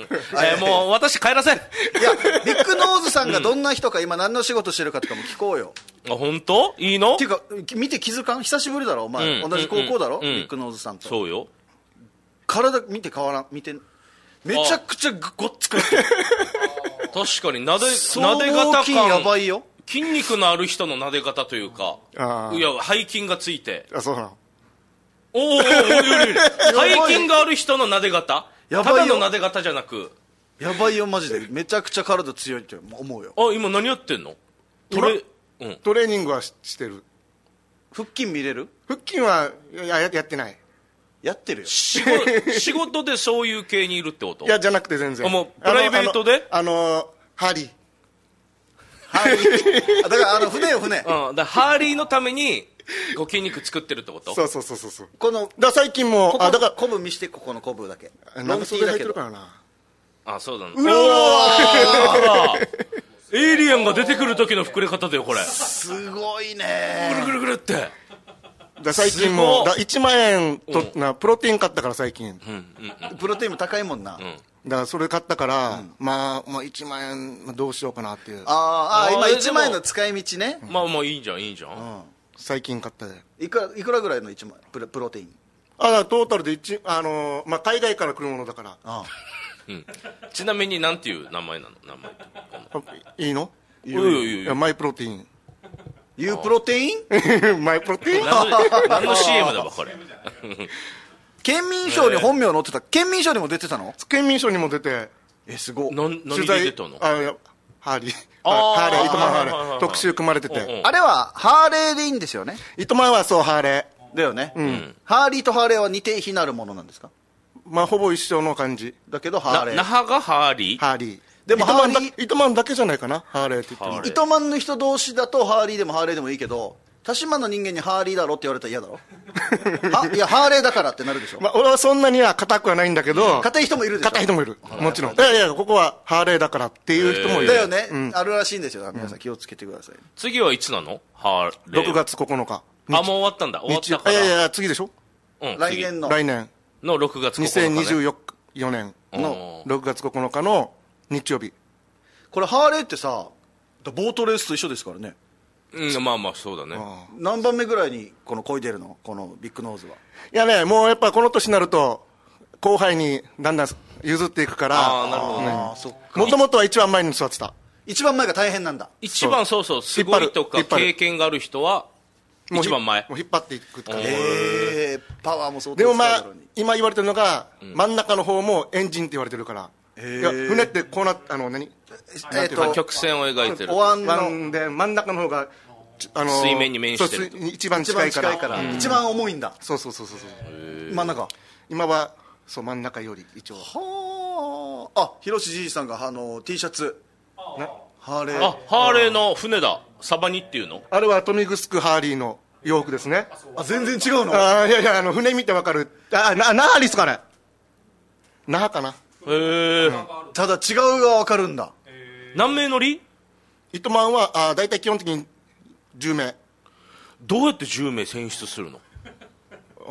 え、もう私帰らせん。いや、ビッグノーズさんがどんな人か、今何の仕事してるかとかも聞こうよ。 あ、本当？いいの？ っていうか、見て気づかん？久しぶりだろお前。同じ高校だろビッグノーズさんと。 そうよ。 体見て変わらん。見て。めちゃくちゃごっつくなってる。 確かに、なで、なで方感。 やばいよ。 筋肉のある人のなで方というか、いや、背筋がついて。 あ、そうなの。 おーおー、背筋がある人のなで方？ただのなで方じゃなく。 やばいよ、マジで。めちゃくちゃ体強いって思うよ。 あ、今何やってんの？トレ、 うん、トレーニングは し, してる。 腹筋見れる？ 腹筋はややってない。 やってるよ。 仕事、仕事でそういう系にいるってこと？ いや、じゃなくて全然。 あ、もう、プライベートで？ あの、あのハーリー。 ハーリー。だから、あの、船よ、船。 うん。だハーリーのために、ご筋肉作ってるってこと？ そうそうそうそう。 この、 だ最近も、 あ、だから、コブ見して、ここのコブだけ。 ロンティーだけど。 あ、そうだね。 うわーエイリアンが出てくる時の膨れ方だよ、これ。 すごいね。 ぐるぐるぐるって。 だ最近もだいちまん円と、うん、なプロテイン買ったから最近、 うんうん、プロテインも高いもんな、うん、 だからそれ買ったから、うん、まあ、まあいちまん円どうしようかなっていう。 ああ今いちまん円の使い道ね。 まあまあいいじゃんいいじゃん、うん、 最近買ったでいくらいくらぐらいのいちまんプロ、プロテイン？ あだトータルで一あのー、まあ海外から来るものだから。ああ、 うん、ちなみになんていう名前なの？名前いいの？ いいよいいよいいよ。 マイプロテイン。 ユープロテインマイプロテイン何の シーエム だわこれ。 県民賞に本名載ってた。県民賞にも出てたの？ 県民賞にも出て。 えすごい。 何で出たの？ あいやハーリーハーレー糸満ハーレー特集組まれてて。 あれはハーレーでいいんですよね？ 糸満はそうハーレーだよね、うん、ハーリーとハーレーは似て非なるものなんですか？ まあほぼ一緒の感じだけどハーレー那覇がハーリーハーリーでもハーリー糸満だけじゃないかなハーレーって言っても。 糸満の人同士だとハーリーでもハーレーでもいいけど田島の人間にハーリーだろって言われたら嫌だろいやハーレーだからってなるでしょ。 まあ俺はそんなには硬くはないんだけど硬い人もいるでしょ。 硬い人もいるもちろん。いやいやここはハーレーだからっていう人もいるだよね、うん、あるらしいんですよ。皆さん気をつけてください、うん、 次はいつなの？ハーレーろくがつここのか。 あもう終わったんだ終わったから。 いやいや次でしょ、 うん、 来年の来年のろくがつここのか、ね、 にせんにじゅうよねんのろくがつここのかの日曜日。 これハーレーってさボートレースと一緒ですからね。 うん、まあまあそうだね。 何番目ぐらいにこの漕いでるのこのビッグノーズは？ いやねもうやっぱこの年になると後輩にだんだん譲っていくから。 ああなるほどね。 もともとは一番前に座ってた。 一番前が大変なんだ。 一番そうそうすごいとか経験がある人は一番前もう引っ張っていくから。 へえパワーも相当でもまあ今言われてるのが、うん、真ん中の方もエンジンって言われてるから。いや船ってこうなあの何えー、と曲線を描いてるお椀ので真ん中の方があの水面に面してる一番近いから、 一番近いから、うん、一番重いんだ。 そうそうそうそう真ん中今はそう真ん中より一応。 はあ。あ広瀬じいさんがあの T シャツハーレー。 あハーレーの船だ。サバニっていうの？ あれは豊見城ハーリーの洋服ですね。 あ全然違うの？ あいやいやあの船見てわかる。あな那覇ですかね。那覇かな。 へえ、うん、 ただ違うが分かるんだ。 何名乗り？ 糸満はあ大体基本的にじゅうめい。 どうやってじゅうめい選出するの？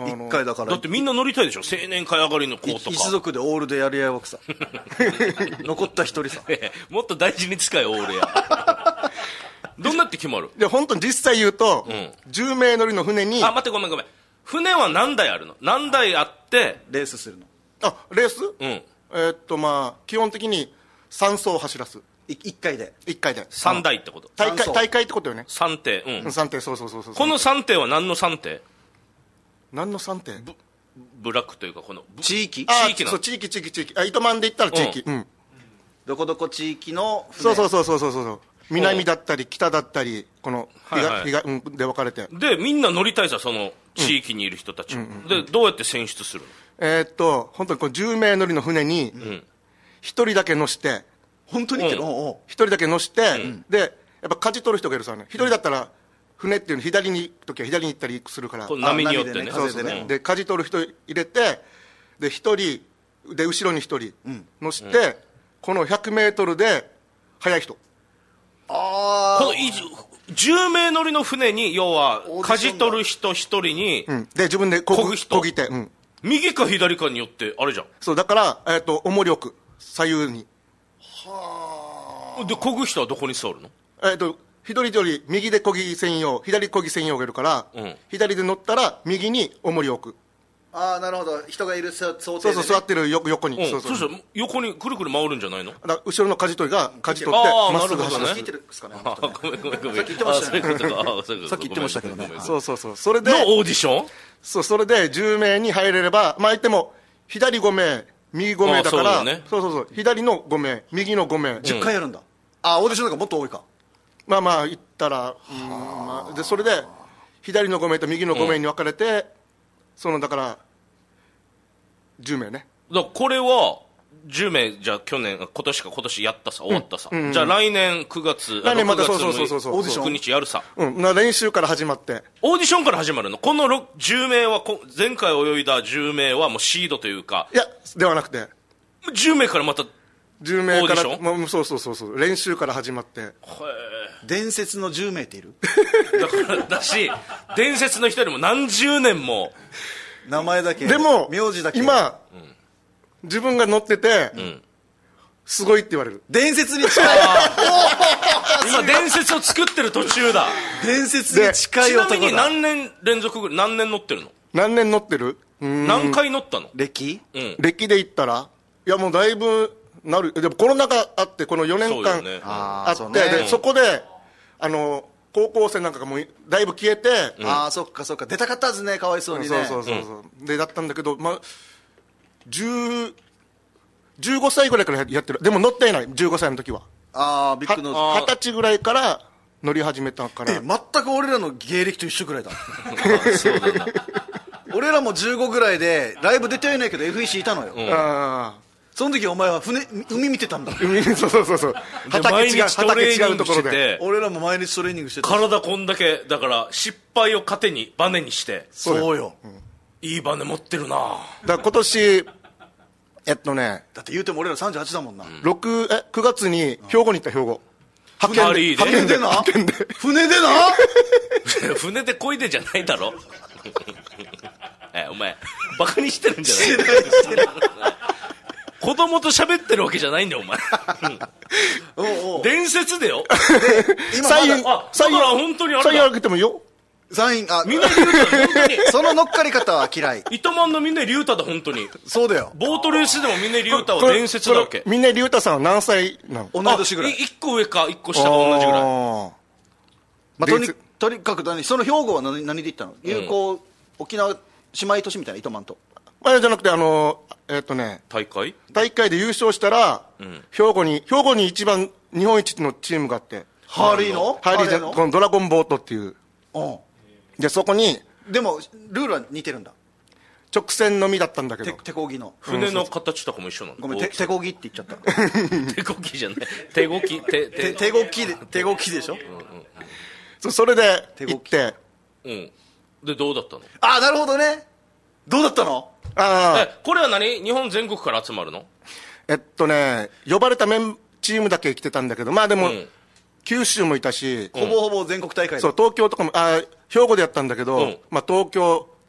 一回だからだってみんな乗りたいでしょ、青年会上がりの子とか一族でオールでやり合いわくさ残った一人さもっと大事に使えオールやどんなって決まる？ で本当に実際言うと、うん、じゅうめい乗りの船に、 あ待ってごめんごめん、船は何台あるの？何台あってレースするの？ あレース、 うん、 えー、っとまあ基本的にさんそう走らす、 いいっかいでいっかいでさんだいってこと？ 大会大会ってことよね。 さん艇、うん、 さん艇、そうそうそうそう。 このさん艇は何のさん艇？ 何のさん艇？ ブブラックというかこの地域地域のそう地域地域地域あ糸満で言ったら地域、うん、うん、 どこどこ地域の船、そうそうそうそうそうそう、南だったり北だったりこの東、はいはい、東、うん、で分かれて、 でみんな乗りたいさその地域にいる人たち、うん、でどうやって選出するの？ えー、っと本当にこうじゅうめい乗りの船にひとりだけ乗して、 本当にけど、 うん、ひとりだけ乗して、うん、でやっぱ舵取る人がいるさね、ひとりだったら船っていうの左に行くときは左に行ったりするから、 波によってね、 そうそうね、で舵取る人入れて、でひとりで後ろにひとり乗して、うん、このひゃくメートルで速い人、 あこのじゅうめい乗りの船に要は舵取る人ひとりに、 うん、で自分でこぐ人こぎて、うん、 右か左かによってあれじゃん。 そうだから、えー、と重り置く左右に、 はあ。でこぐ人はどこに座るの？ えっ、ー、と一人一人右でこぎ専用左こぎ専用がいるから、うん、左で乗ったら右に重りを置く。 ああなるほど、人がいる想定で、ね、 そうそう座ってる横横に、 うん、 そうそうそうしたら横にくるくる回るんじゃないの？ だ後ろの舵取りが舵取ってまっすぐ走る。 聞いてるんですかね。 ごめんごめんごめん、 さっき言ってましたね。 さっき言ってましたけどね。 そうそうそう、それでのオーディション、 そうそれでじゅうめいに入れれば、まあ言っても左ごめい右ごめいだから、そう、ね、そうそうそう左のごめい右のごめいじゅっかいやるんだ。うん、あオーディションなんかもっと多いか。 まあまあ言ったら、うんまあ、でそれで左のごめいと右のごめいに分かれて、うん、そのだからじゅうめいね。 だこれはじゅうめいじゃあ去年今年か今年やったさ終わったさ、うんうん、じゃあ来年くがつ来年またそうそうそうそうそうオーディションくにちやるさ、 うん、な練習から始まってオーディションから始まるの？このじゅうめいは前回泳いだじゅうめいはもうシードというか、 いやではなくてじゅうめいからまたじゅうめいからまあ、そうそうそうそう練習から始まって、へ伝説のじゅうめいっているだからだし伝説の人よりも何十年も名前だけでも名字だけ今、うん、自分が乗ってて、うん、すごいって言われる。 伝説に近い今伝説を作ってる途中だ。 伝説に近い男だ。 ちなみに何年連続ぐらい何年乗ってるの？ 何年乗ってる？ うん何回乗ったの？ 歴、 うん、 歴で言ったらいやもうだいぶなる。でもコロナ禍あってこのよねんかん、ね、あってそ、ね、でそこであの高校生なんかがもうだいぶ消えて、 うん、ああそっかそっか出たかったはずね、かわいそうにね。 そうそうそうそう、うん、でだったんだけど、まあ、じゅうじゅうごさいぐらいからやってる。でも乗っていないじゅうごさいの時は。 ああビッグのはたちぐらいから乗り始めたから。 え全く俺らの芸歴と一緒ぐらいだそうだな俺らもじゅうごぐらいでライブ出てはいないけど エフイーシー いたのよ、うん、あその時お前は船海見てたんだ海そうそうそうそう畑違う畑違うところで俺らも毎日トレーニングしてた。 体こんだけだから失敗を糧にバネにして。 そうよ、 うん、いいバネ持ってるな。だから今年えっとねだって言うても俺らさんじゅうはちだもんな、うん、 ろくえくがつに兵庫に行った。兵庫派遣で船でな船でな船でこいでじゃないだろえお前バカにしてるんじゃない？ してない子供と喋ってるわけじゃないんだよお前おうおう伝説だよ今サインあだから本当にあれだサインあげてもよサインあみんなリュータだ本当にその乗っかり方は嫌い。 糸満のみんなリュータだ本当に。 そうだよ。 ボートレースでもみんなリュータは伝説だわけ。 みんなリュータさんは何歳なの？ 同い年ぐらい。 いっこ上かいっこ下が同じぐらい。 まあ、とにとにかく何その兵庫は何何で行ったの？友好、うん、沖縄姉妹都市みたいな糸満と。 あれじゃなくてあのえー、っとね大会大会で優勝したら、うん、兵庫に兵庫に一番日本一のチームがあって、 ハーリーのハーリーのこのドラゴンボートっていう。 うん。 でそこにでもルールは似てるんだ。 直線のみだったんだけど手こぎの船の形とかも一緒なの？ ごめん手こぎって言っちゃった手こぎじゃない手こぎ手手手こぎで手こぎでしょ、うんうんうん、 そ, それで行ってうんでどうだったの？ ああなるほどね。どうだったの？ あえこれは何日本全国から集まるの？ えっとね呼ばれたメンチームだけ来てたんだけどまあでも、うん、九州もいたし、 ほぼほぼ全国大会そう東京とかもあ兵庫でやったんだけど、うんまあ、東京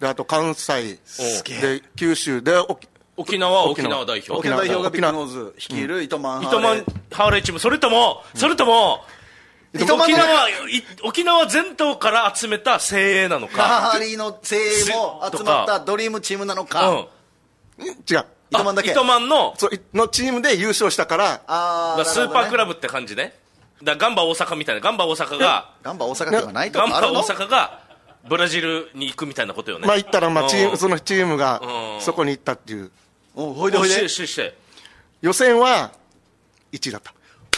であと関西すげえで九州で沖沖縄は沖縄代表沖縄代表がビッグノーズ率いる糸満糸満ハーレーチーム、それとも、それとも、沖縄、沖縄全島から集めた精鋭なのか、 ハーリーの精鋭も集まったドリームチームなのか、うん、 違う、 糸満だけ、 糸満ののチームで優勝したから、 あー、スーパークラブって感じね。だガンバ大阪みたいな、ガンバ大阪が、 ガンバ大阪ではないとガンバ大阪がブラジルに行くみたいなことよね。 まあ行ったら、まあチーム、そのチームがそこに行ったっていう。 おほいでほいで。 してして。 予選はいちいだった。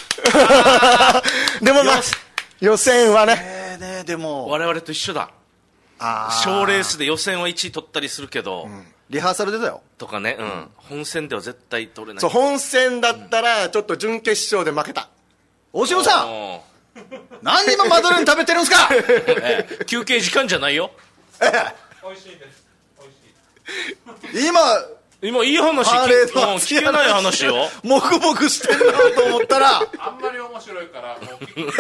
でもまあ、予選はね。 えー、ねでも。 我々と一緒だ。賞レースで予選はいちい取ったりするけど、うん、 リハーサルでだよ。 とかね、うん。本戦では絶対取れない。 そう、本戦だったら、ちょっと準決勝で負けた。 大城さん何今マドレーヌ食べてるんですかええ、休憩時間じゃないよ。 ええ、美味しいです。 美味しい。今、 今いい話聞けない話よ。 もくもくしてるなと思ったらあんまり面白いからもう聞く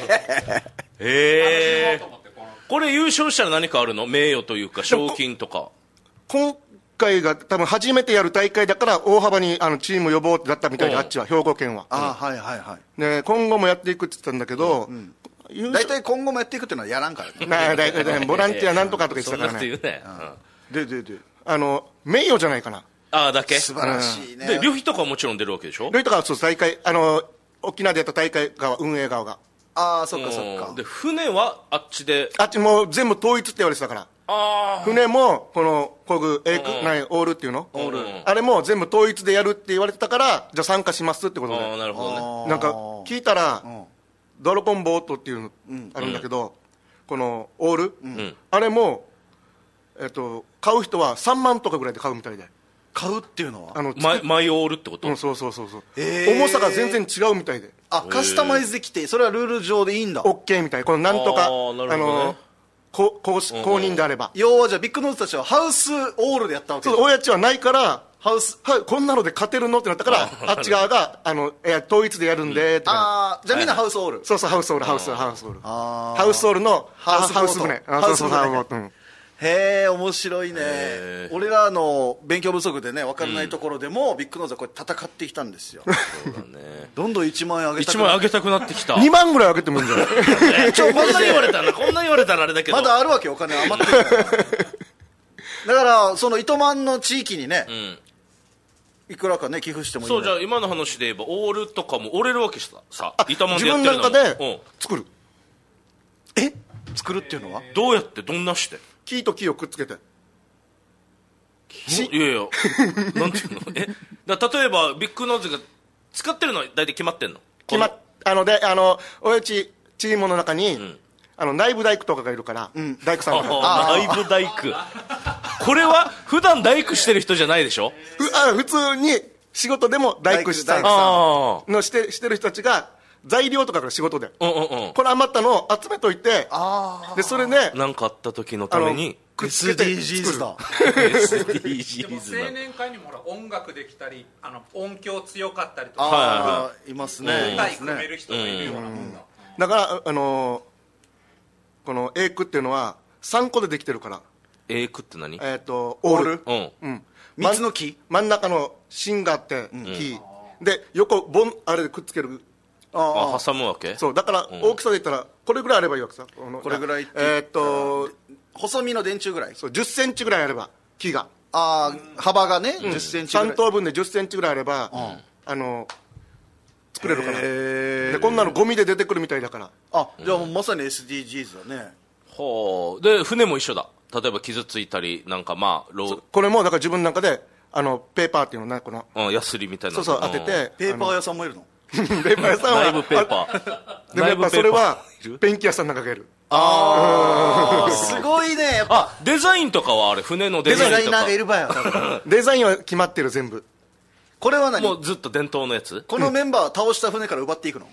えー、これ優勝したら何かあるの？名誉というか賞金とか。 今回が多分初めてやる大会だから大幅にあのチーム呼ぼうってなったみたいで、あっちは兵庫県は、 ああ、はいはいはい、 で今後もやっていくって言ってたんだけど、 大体、うん、今後もやっていくっていうのはやらんからね。 なだいたいボランティアなんとかとか言ってたからね。 そんなこと言うね、 うん、ででであの名誉じゃないかな。 ああだけ素晴らしいね。 で旅費とかはもちろん出るわけでしょ？ 旅費とかはそう大会、あの沖縄でやった大会側、運営側が。 ああ、そっかそっか。 で船はあっちで、 あっちもう全部統一って言われてたから。 あ船もこのこぐエイクないオールっていうの、オール、あれも全部統一でやるって言われてたから、じゃあ参加しますってことで。 ああなるほどね。 なんか聞いたら、うん、ドラゴンボートっていうのあるんだけど、うん、このオール、うん、あれも、えっと、買う人はさんまんとかぐらいで買うみたいで。 買うっていうのはあのマイ、マイオールってこと？ うん、そうそうそうそう、えー、重さが全然違うみたいで。 あ、カスタマイズできて、それはルール上でいいんだ。 OK みたい。このなんとか、あ、 あのこ公認であれば、 要はじゃあビッグノーズたちはハウスオールでやったわけです。 そう、親父はないからハウス、 はい、こんなので勝てるのってなったからあっち側があのいや統一でやるんでって、うん、 ああ、じゃあみんなハウスオール、 そうそう、ハウスオール、ハウスオール、ハウスオール、ハウスオールのハウス船、 ハウス船、へえ、面白いね。俺らの勉強不足でね分からないところでも、うん、ビッグノーズはこれ戦ってきたんですよ。そうだね。どんどんいちまんえん上げたくなって、いちまんえん上げたくなってきた。 にまんぐらい上げてもいいんじゃないちょ、こんな言われたらこんな言われたらあれだけど、 まだあるわけ、お金余ってるからだからその糸満の地域にね、うん、いくらかね寄付してもいい。 そう、じゃあ今の話で言えばオールとかも折れるわけさ、さ糸満でやってるの。自分なんかで作る、 うん、え作るっていうのはどうやって、どんなして？ 木と木をくっつけて。 いやいやなんていうのえだ例えばビッグノーズが使ってるのは大体決まってんの？ 決まっあのであのおやちチームの中に、うん、あの内部大工とかがいるから、うん、大工さんが内部大工これは普段大工してる人じゃないでしょ？ ふあ普通に仕事でも大工したのしてしてる人たちが材料とかが仕事で、うんうんうん、これ余ったのを集めといて、あでそれで何かあった時のためにエスディージーズ だエスディージーズ だ。 でも青年会にもほら音楽できたり、あの音響強かったりとか、 ああいますね、 舞台組める人がいるようなもんだ、 うん、だからあのー、このエークっていうのはさんこでできてるから。 エークって何？ えっ、ー、とオール、 うんうん、 みっつの木、 真ん中の芯があって、うん、木で横ボンあれでくっつける。 ああ挟むわけ。 そうだから大きさで言ったらこれぐらいあればいいわけさ。 これぐらいってえー、っと細身の電柱ぐらい。 そうじゅっセンチぐらいあれば木が、 ああ幅がね、うん、じゅっセンチぐらい、 さん等分でじゅっセンチぐらいあれば、うん、あの作れるからで、こんなのゴミで出てくるみたいだから。 あ、じゃあもうまさに エスディージーズ だね。 はあ。で船も一緒だ。例えば傷ついたりなんかまあローこれもだから自分の中であのペーパーっていうのね、この、 うん、ヤスリみたいな。 そうそう当てて、 ペーパー屋さんもいるのペーパー屋さんは内部ペーパーでもやっぱそれはペンキ屋さんなんかがいる。 ああすごいね。やっぱあデザインとかはあれ船のデザインとかデザイナーがいる場合はデザインは決まってる全部。 これは何？ もうずっと伝統のやつ。 このメンバー倒した船から奪っていくの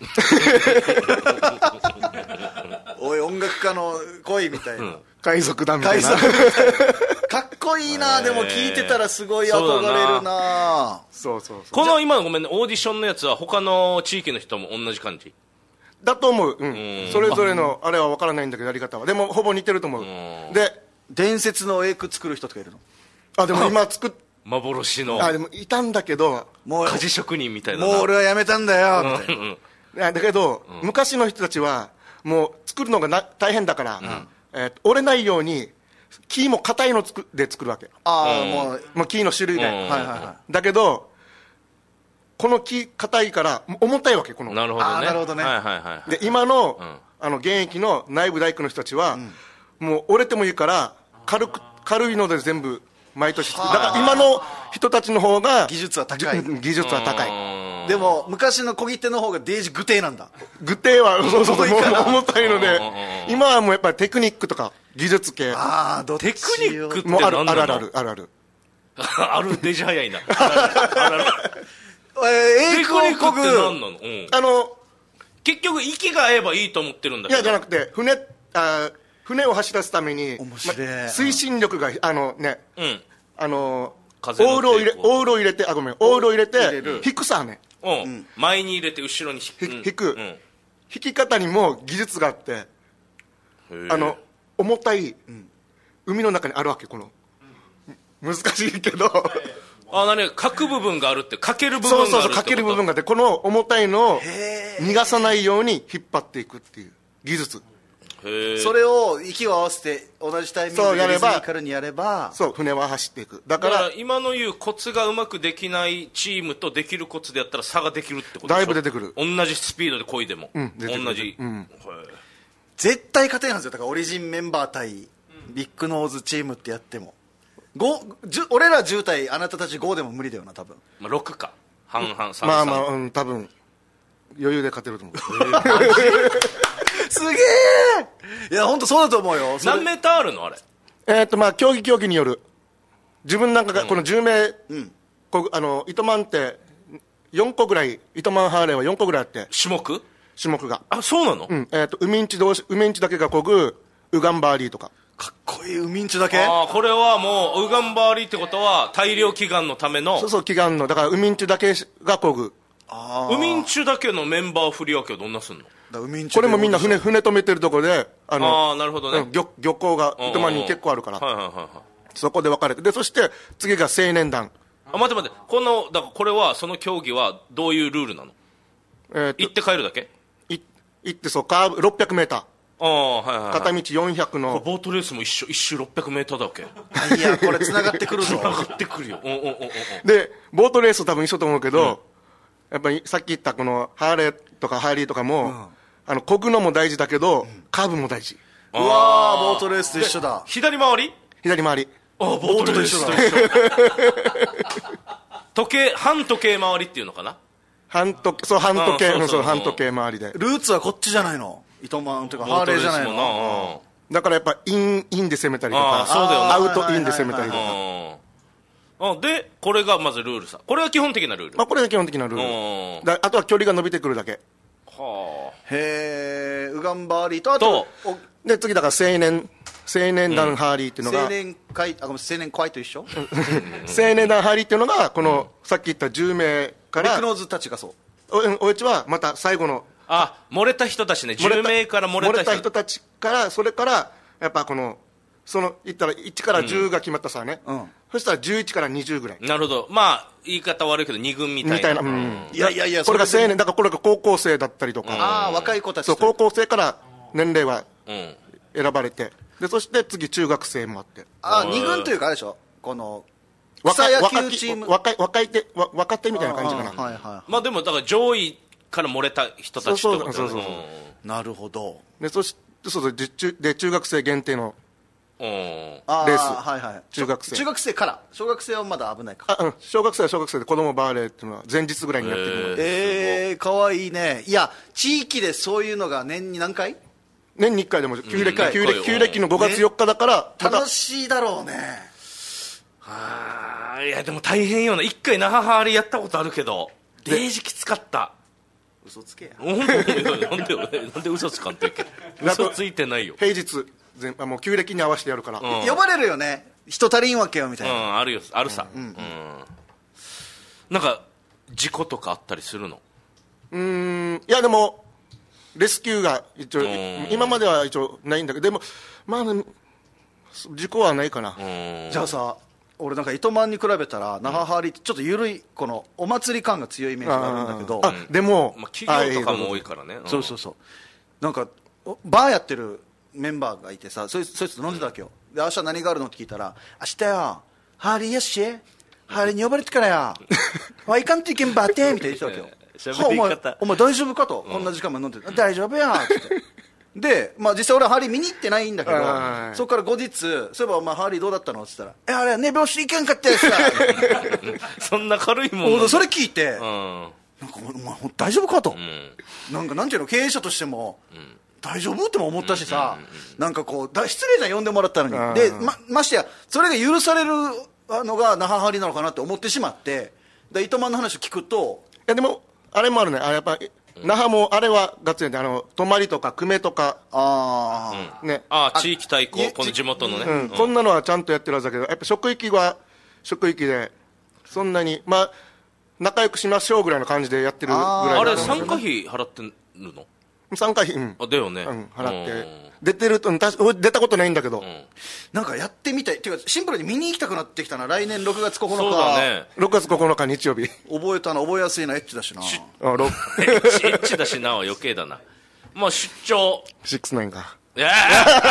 おい音楽家の恋みたいな、うん、 海賊だみたいなかっこいいな。でも聞いてたらすごい憧れるな。 そうそうそう。 この今のごめんねオーディションのやつは他の地域の人も同じ感じだと思う、うん、うんそれぞれのあれは分からないんだけどやり方はでもほぼ似てると思う。で伝説のエイク作る人とかいるの？ あでも今作っ幻のあでもいたんだけどもう鍛冶職人みたいな。 もう俺はやめたんだよみたいな。 うんいやだけど、うん、昔の人たちはもう作るのがな大変だから、うんえー、折れないように木も硬いのつくで作るわけ。 ああ、もう、 もう木の種類で、 はいはいはい。 だけどこの木硬いから重たいわけこの。 なるほどね。 なるほどね。 はいはいはい。 で今の、 うん、 あの現役の内部大工の人たちは、うん、もう折れてもいいから軽く軽いので全部毎年作る。だから今の人たちの方が技術は高い。 技術は高い。 でも昔の小切手の方がデージ具体なんだ。 具体はそうそうそう重たいので、今はもうやっぱりテクニックとか技術系。 ああ、どっちテクニックってもうある何なの？ あるあるあるあるあるデジ早いな。あるあるエイクをこぐ。 テクニックって何なの？うん、 あの結局息が合えばいいと思ってるんだけど。 いやじゃなくて船あ船を走らすために、 面白い、ま、 推進力があのね、 うん、 あのオールを入れオールを入れてあごめんオールを入れて引くさね。 うん、前に入れて後ろに引く、 引く、 うん、 引き方にも技術があって、あの重たい、うん、海の中にあるわけこの、うん、難しいけどあなにかく部分があるってかける部分があるってこと？ そうそうそうかける部分があってこの重たいのを逃がさないように引っ張っていくっていう技術。 へそれを息を合わせて同じタイミングでリズミカルにやればそう船は走っていく。だから、 だから今の言うコツがうまくできないチームとできるコツでやったら差ができるってことでしょ？ だいぶ出てくる。 同じスピードで漕いでも、うん、同じ、うん、 絶対勝てないんですよ。だからオリジンメンバー対ビッグノーズチームってやってもご俺らじゅう対あなたたちごでも無理だよな多分、 まあ、ろくか半々さんまあまあ、うん、多分余裕で勝てると思う。 すげえ。いや本当そうだと思うよ。 何メーターあるのあれ？ えー、っとまあ競技競技による。自分なんかがこのじゅう名、うん、こあの糸満ってよんこぐらい糸満ハーレーはよんこぐらいあって種目種目があそうなの？ うん、えー、っと海んち同士海んちだけがこぐウガンバーリーとかかっこいい海んちだけ。 あこれはもうウガンバーリーってことは大量祈願のためのそうそう祈願のだから海んちだけがこぐ。 あ海んちだけのメンバー振り分けはどんなすんの？ これもみんな船船止めてるところであのあなるほど、ね、 漁, 漁港が糸満に結構あるから、はいはいはいはい、そこで分かれてでそして次が青年団。 あ待って待ってこのだからこれはその競技はどういうルールなの？えー、行って帰るだけ？ い行ってそうカーブろっぴゃくメーターあ、はいはいはい、 片道よんひゃくのボートレースも一緒一周ろっぴゃくメーターだっけ？ いやこれつながってくるぞ。 つながってくるよ。うんうんうんうんでボートレース多分一緒と思うけど、うん、やっぱりさっき言ったこのハーレーとかハーリーとかも、うんあの漕ぐのも大事だけど、うん、カーブも大事。 うわーボートレースと一緒だ。 左回り左回りあボートと一緒だ。時計半時計回りっていうのかな。 半時そう半時計そう半時計回りでルーツはこっちじゃないの糸満というかハーレーじゃないの。 だからやっぱインインで攻めたりとかそうだよ、ね、 アウトインで攻めたりとかあでこれがまずルールさ。これが基本的なルール、 まあ、これが基本的なルールだ。あとは距離が伸びてくるだけ。 はあ、へえウガンバーリーとあとで次だから青年青年団ハーリーっていうのが、 うん、青年会あごめん青年会と一緒青年団ハーリーっていうのがこの、うん、さっき言ったじゅう名からビッグノーズたちがそうおおうちはまた最後のあ漏れた人たちねじゅう名から漏れた 人, 漏れた人たちからそれからやっぱこのその言ったらいちからじゅうが決まったさね、うん、そしたらじゅういちからにじゅうぐらい。 なるほど。まあ言い方悪いけどに軍みたいなみたいな、うん、 いやいやいやこれが青年だからこれが高校生だったりとか、 ああ若い子たちそう高校生から年齢は選ばれて、でそして次中学生もあってああに軍というかあれでしょこの草野球チーム若い若い手若手みたいな感じかな。 はいはい、 まあでもだから上位から漏れた人たちってことだね。 そうそうそうそう、 うん、なるほど。 でそしてそうそうで中で中学生限定のレース、はいはい、中学生中学生から小学生はまだ危ないか。 あ、うん、小学生は小学生で子供バーレーっていうのは前日ぐらいにやってるので、えー、かわいいね。いや地域でそういうのが年に何回年にいっかいでも旧暦、うん、旧暦旧暦のごがつよっかだから、 ね、楽しいだろうね。 はあいやでも大変よな。一回那覇ハーリーやったことあるけどデージきつかった。 嘘つけや。 なんでなんで嘘つかんといけ嘘ついてないよ。 平日全もう旧暦に合わせてやるから、 うん、呼ばれるよね。人足りんわけよみたいな、 うん、あるよあるさ、うんうんうん、なんか事故とかあったりするの？ うーんいやでもレスキューが一応今までは一応ないんだけどでもまあ、ね、 事故はないかな。 じゃあさ、俺なんか糸満に比べたら那覇ハーリーってちょっと緩いこのお祭り感が強いイメージがあるんだけど、 あでも、 まあ、企業とかも多いからね。 そうそうそう、なんかバーやってるメンバーがいてさ、そいつそいつと飲んでたわけよ。で明日何があるのって聞いたら、明日よハーリーやっしハーリーに呼ばれてからやわいかんといけんばってみたいな言ってたわけよ喋り方、 お前お前大丈夫かと、こんな時間まで飲んでて、大丈夫やってで、まあ、実際俺はハーリー見に行ってないんだけど、そこから後日、そういえばお前ハーリーどうだったのって言ったら、えあれ寝坊していけんかったやつさそんな軽いもんなんだ。 それ聞いて、 うん、 なんかお前大丈夫かと、うん、なんかなんていうの、経営者としても、うん、大丈夫っても思ったしさ、うんうんうん、なんかこうだ失礼じゃん呼んでもらったのに、で ま, ましてやそれが許されるのが那覇ハーリーなのかなって思ってしまって、で糸満の話を聞くと、 いやでもあれもあるね、あやっぱり那覇もあれはガツンで、あの泊まりとか久米とか、 あ、 うん、ね、あ地域対抗、この地元のね、 うんうん、こんなのはちゃんとやってるはずだけど、やっぱ職域は職域でそんなにまあ仲良くしましょうぐらいの感じでやってるぐらい。 あ, あれ参加費払ってるの？ 参加費、うん、 あだよね、 うん、払って出てると、出たことないんだけど、うん、 なんかやってみたいっていうか、シンプルに見に行きたくなってきたな。来年ろくがつここのか。 そうだね、 ろくがつここのか日曜日覚えたな、覚えやすいな、エッチだしな。 あロエッチエッチだしなは余計だな。まあ出張シックスナインか。 いや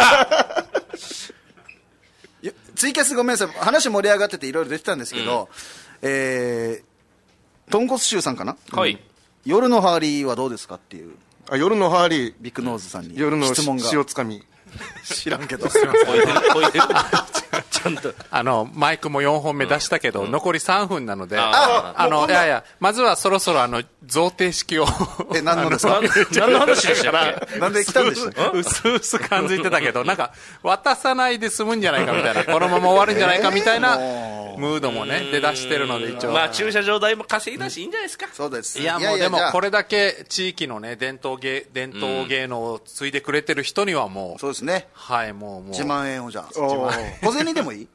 ツイキャスごめんなさい、話盛り上がってていろいろ出てたんですけど、うん、えー、豚骨臭さんかな、 はい、 うん、夜のハーリーはどうですかっていう。 あ夜のハーリー、 ビッグノーズさんに夜の質問が。 塩つかみ知らんけどすいません、こういうこういうちゃんとあのマイクもよんほんめ出したけど、うん、残りさんぷんなので、 ああのいやいや、まずはそろそろあの贈呈式をえ何のですか何の話でしたっけなんで来たんでしたうすうす感づいてたけど、なんか渡さないで済むんじゃないかみたいな、このまま終わるんじゃないかみたいな、えー、ムードもね出だしてるので、一応まあ駐車場代も稼いだしいいんじゃないですか。 そうです。 いやもうでもこれだけ地域のね伝統芸伝統芸能を継いでくれてる人にはもう、 そうですね、 はい、もうもういちまんえんをじゃあ小銭でもいい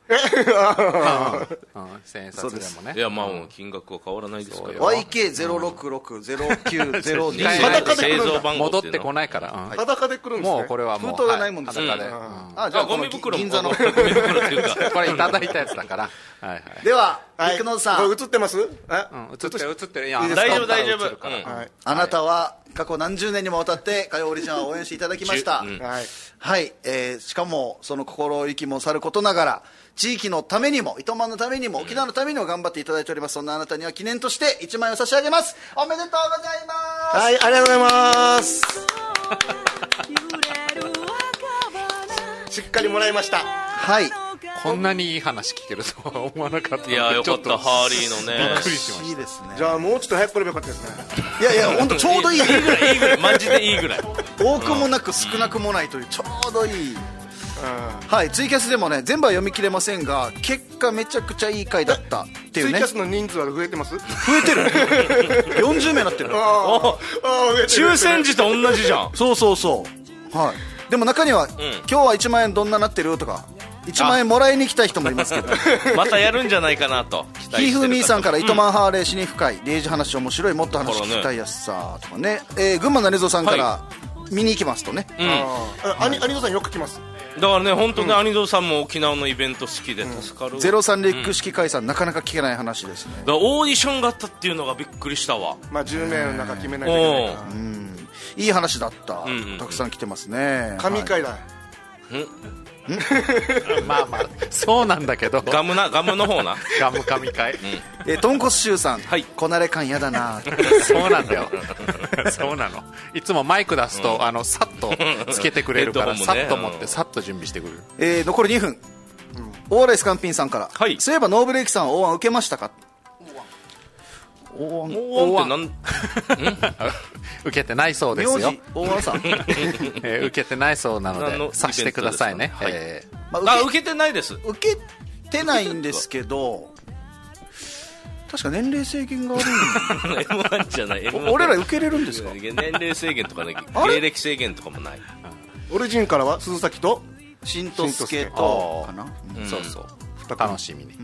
千円札でもね。 いやまあ金額は変わらないですから。 ワイケーゼロろくろくゼロきゅうゼロに製造番号戻ってこないから、うん、 裸で来るんですね。 もうこれはもう封筒がないもんですね、 はい、裸で、 うん、 あじゃあゴミ袋も銀座のゴミ袋っていうかこれいただいたやつだからはい、はい、 では、 はい、 ビッグノーズさん、 これ映ってます？え、うん、 映ってる映ってる。いや大丈夫大丈夫、うん、 はい、あなたは過去何十年にもわたって火曜オリジナルを応援していただきました、うん、はい、はい、えー、しかもその心意気もさることながら地域のためにも糸満のためにも沖縄のためにも頑張っていただいております。そんなあなたには記念としていちまんえんを差し上げます。おめでとうございます。 はい、ありがとうございますしっかりもらいました。 はい、 こんなにいい話聞けるとは思わなかったので、 いやよかった。ハーリーのねびっくりしました。 いいですね。 じゃあもうちょっと早く来ればよかったですね。 いやいや本当ちょうどいいいいぐらいいいぐらいマジでいいぐらい多くもなく少なくもないというちょうどいい、うん、はい、ツイキャスでもね全部は読み切れませんが結果めちゃくちゃいい回だったっていうね。 ツイキャスの人数は増えてます？ 増えてるよんじゅうめいになってる。 ああ抽選時と同じじゃん。 そうそうそう、はい、でも中には、うん、今日はいちまんえんどんななってるとかいちまんえんもらいに来た人もいますけどまたやるんじゃないかなとひふみーさんから糸満ハーレーシニフ会レイジ話面白い、もっと話聞きたいやつさとかね、えー、群馬のねぞさんから、はい、見に行きますとね、 うん、あにぞさんよく来ます。 だからね本当ね、アニゾさんも沖縄のイベント好きで助かる、うん、 ゼロさんレック式解散、うん、なかなか聞けない話ですね。 だからオーディションがあったっていうのがびっくりしたわ。 まあじゅうめいの中決めないといけないから、うん、 いい話だった、うんうんうん、たくさん来てますね。 神回だ、 はい、んまあまあそうなんだけどガムなガムの方なガム神会、うん、 え豚骨臭さん、 はい、 こなれ感やだなそうなんだよそうなの。いつもマイク出すと、うん、あのさっとつけてくれるから、ね、さっと持ってさっと準備してくる、 えー、残りにふん、うん、大笑いスカンピンさんから、はい、そういえばノーブレイキさんは大案受けましたか。 大案大案ってなん受けてないそうですよ。 大案さん、 えー、受けてないそうなので察してくださいね。 はい、 えーまあ、受けあ受けてないです。 受けてないんですけど確か年齢制限があるんエムワン じゃない。 俺ら受けれるんですか。 年齢制限とかね、芸歴制限とかもない。 オリジンからは鈴崎と新とすけとかな、 うん、そうそう楽しみに、うん、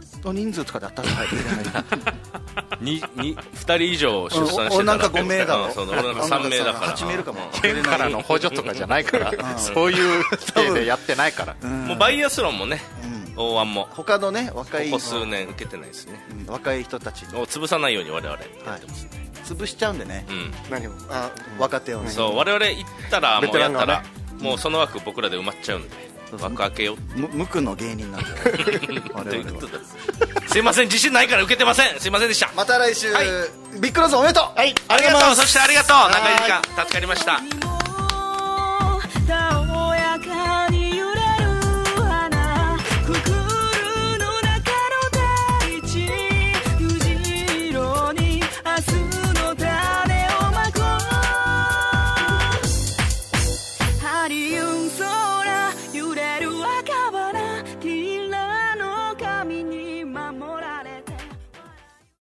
いやあったんですよ。子供の人数とかであったんですよににふたり以上出産してたら、 俺なんかご名だろ、 うん、そう俺なんかさん名だからはち名いるかも、 県からの補助とかじゃないから、そういう体でやってないから、 もうバイアスロンもね、大腕も他のね若いここ数年受けてないですね、 若い人たちを潰さないように我々やってますね、 潰しちゃうんでね、 何をあ若手をね、 そう我々行ったらもうやったらもうその枠僕らで埋まっちゃうんで、枠開けよう、 無垢の芸人なんですいません、自信ないから受けてません、すいませんでした。 また来週、ビッグローズおめでとう。 はい、ありがとう。そしてありがとう、長い時間助かりました。 守れ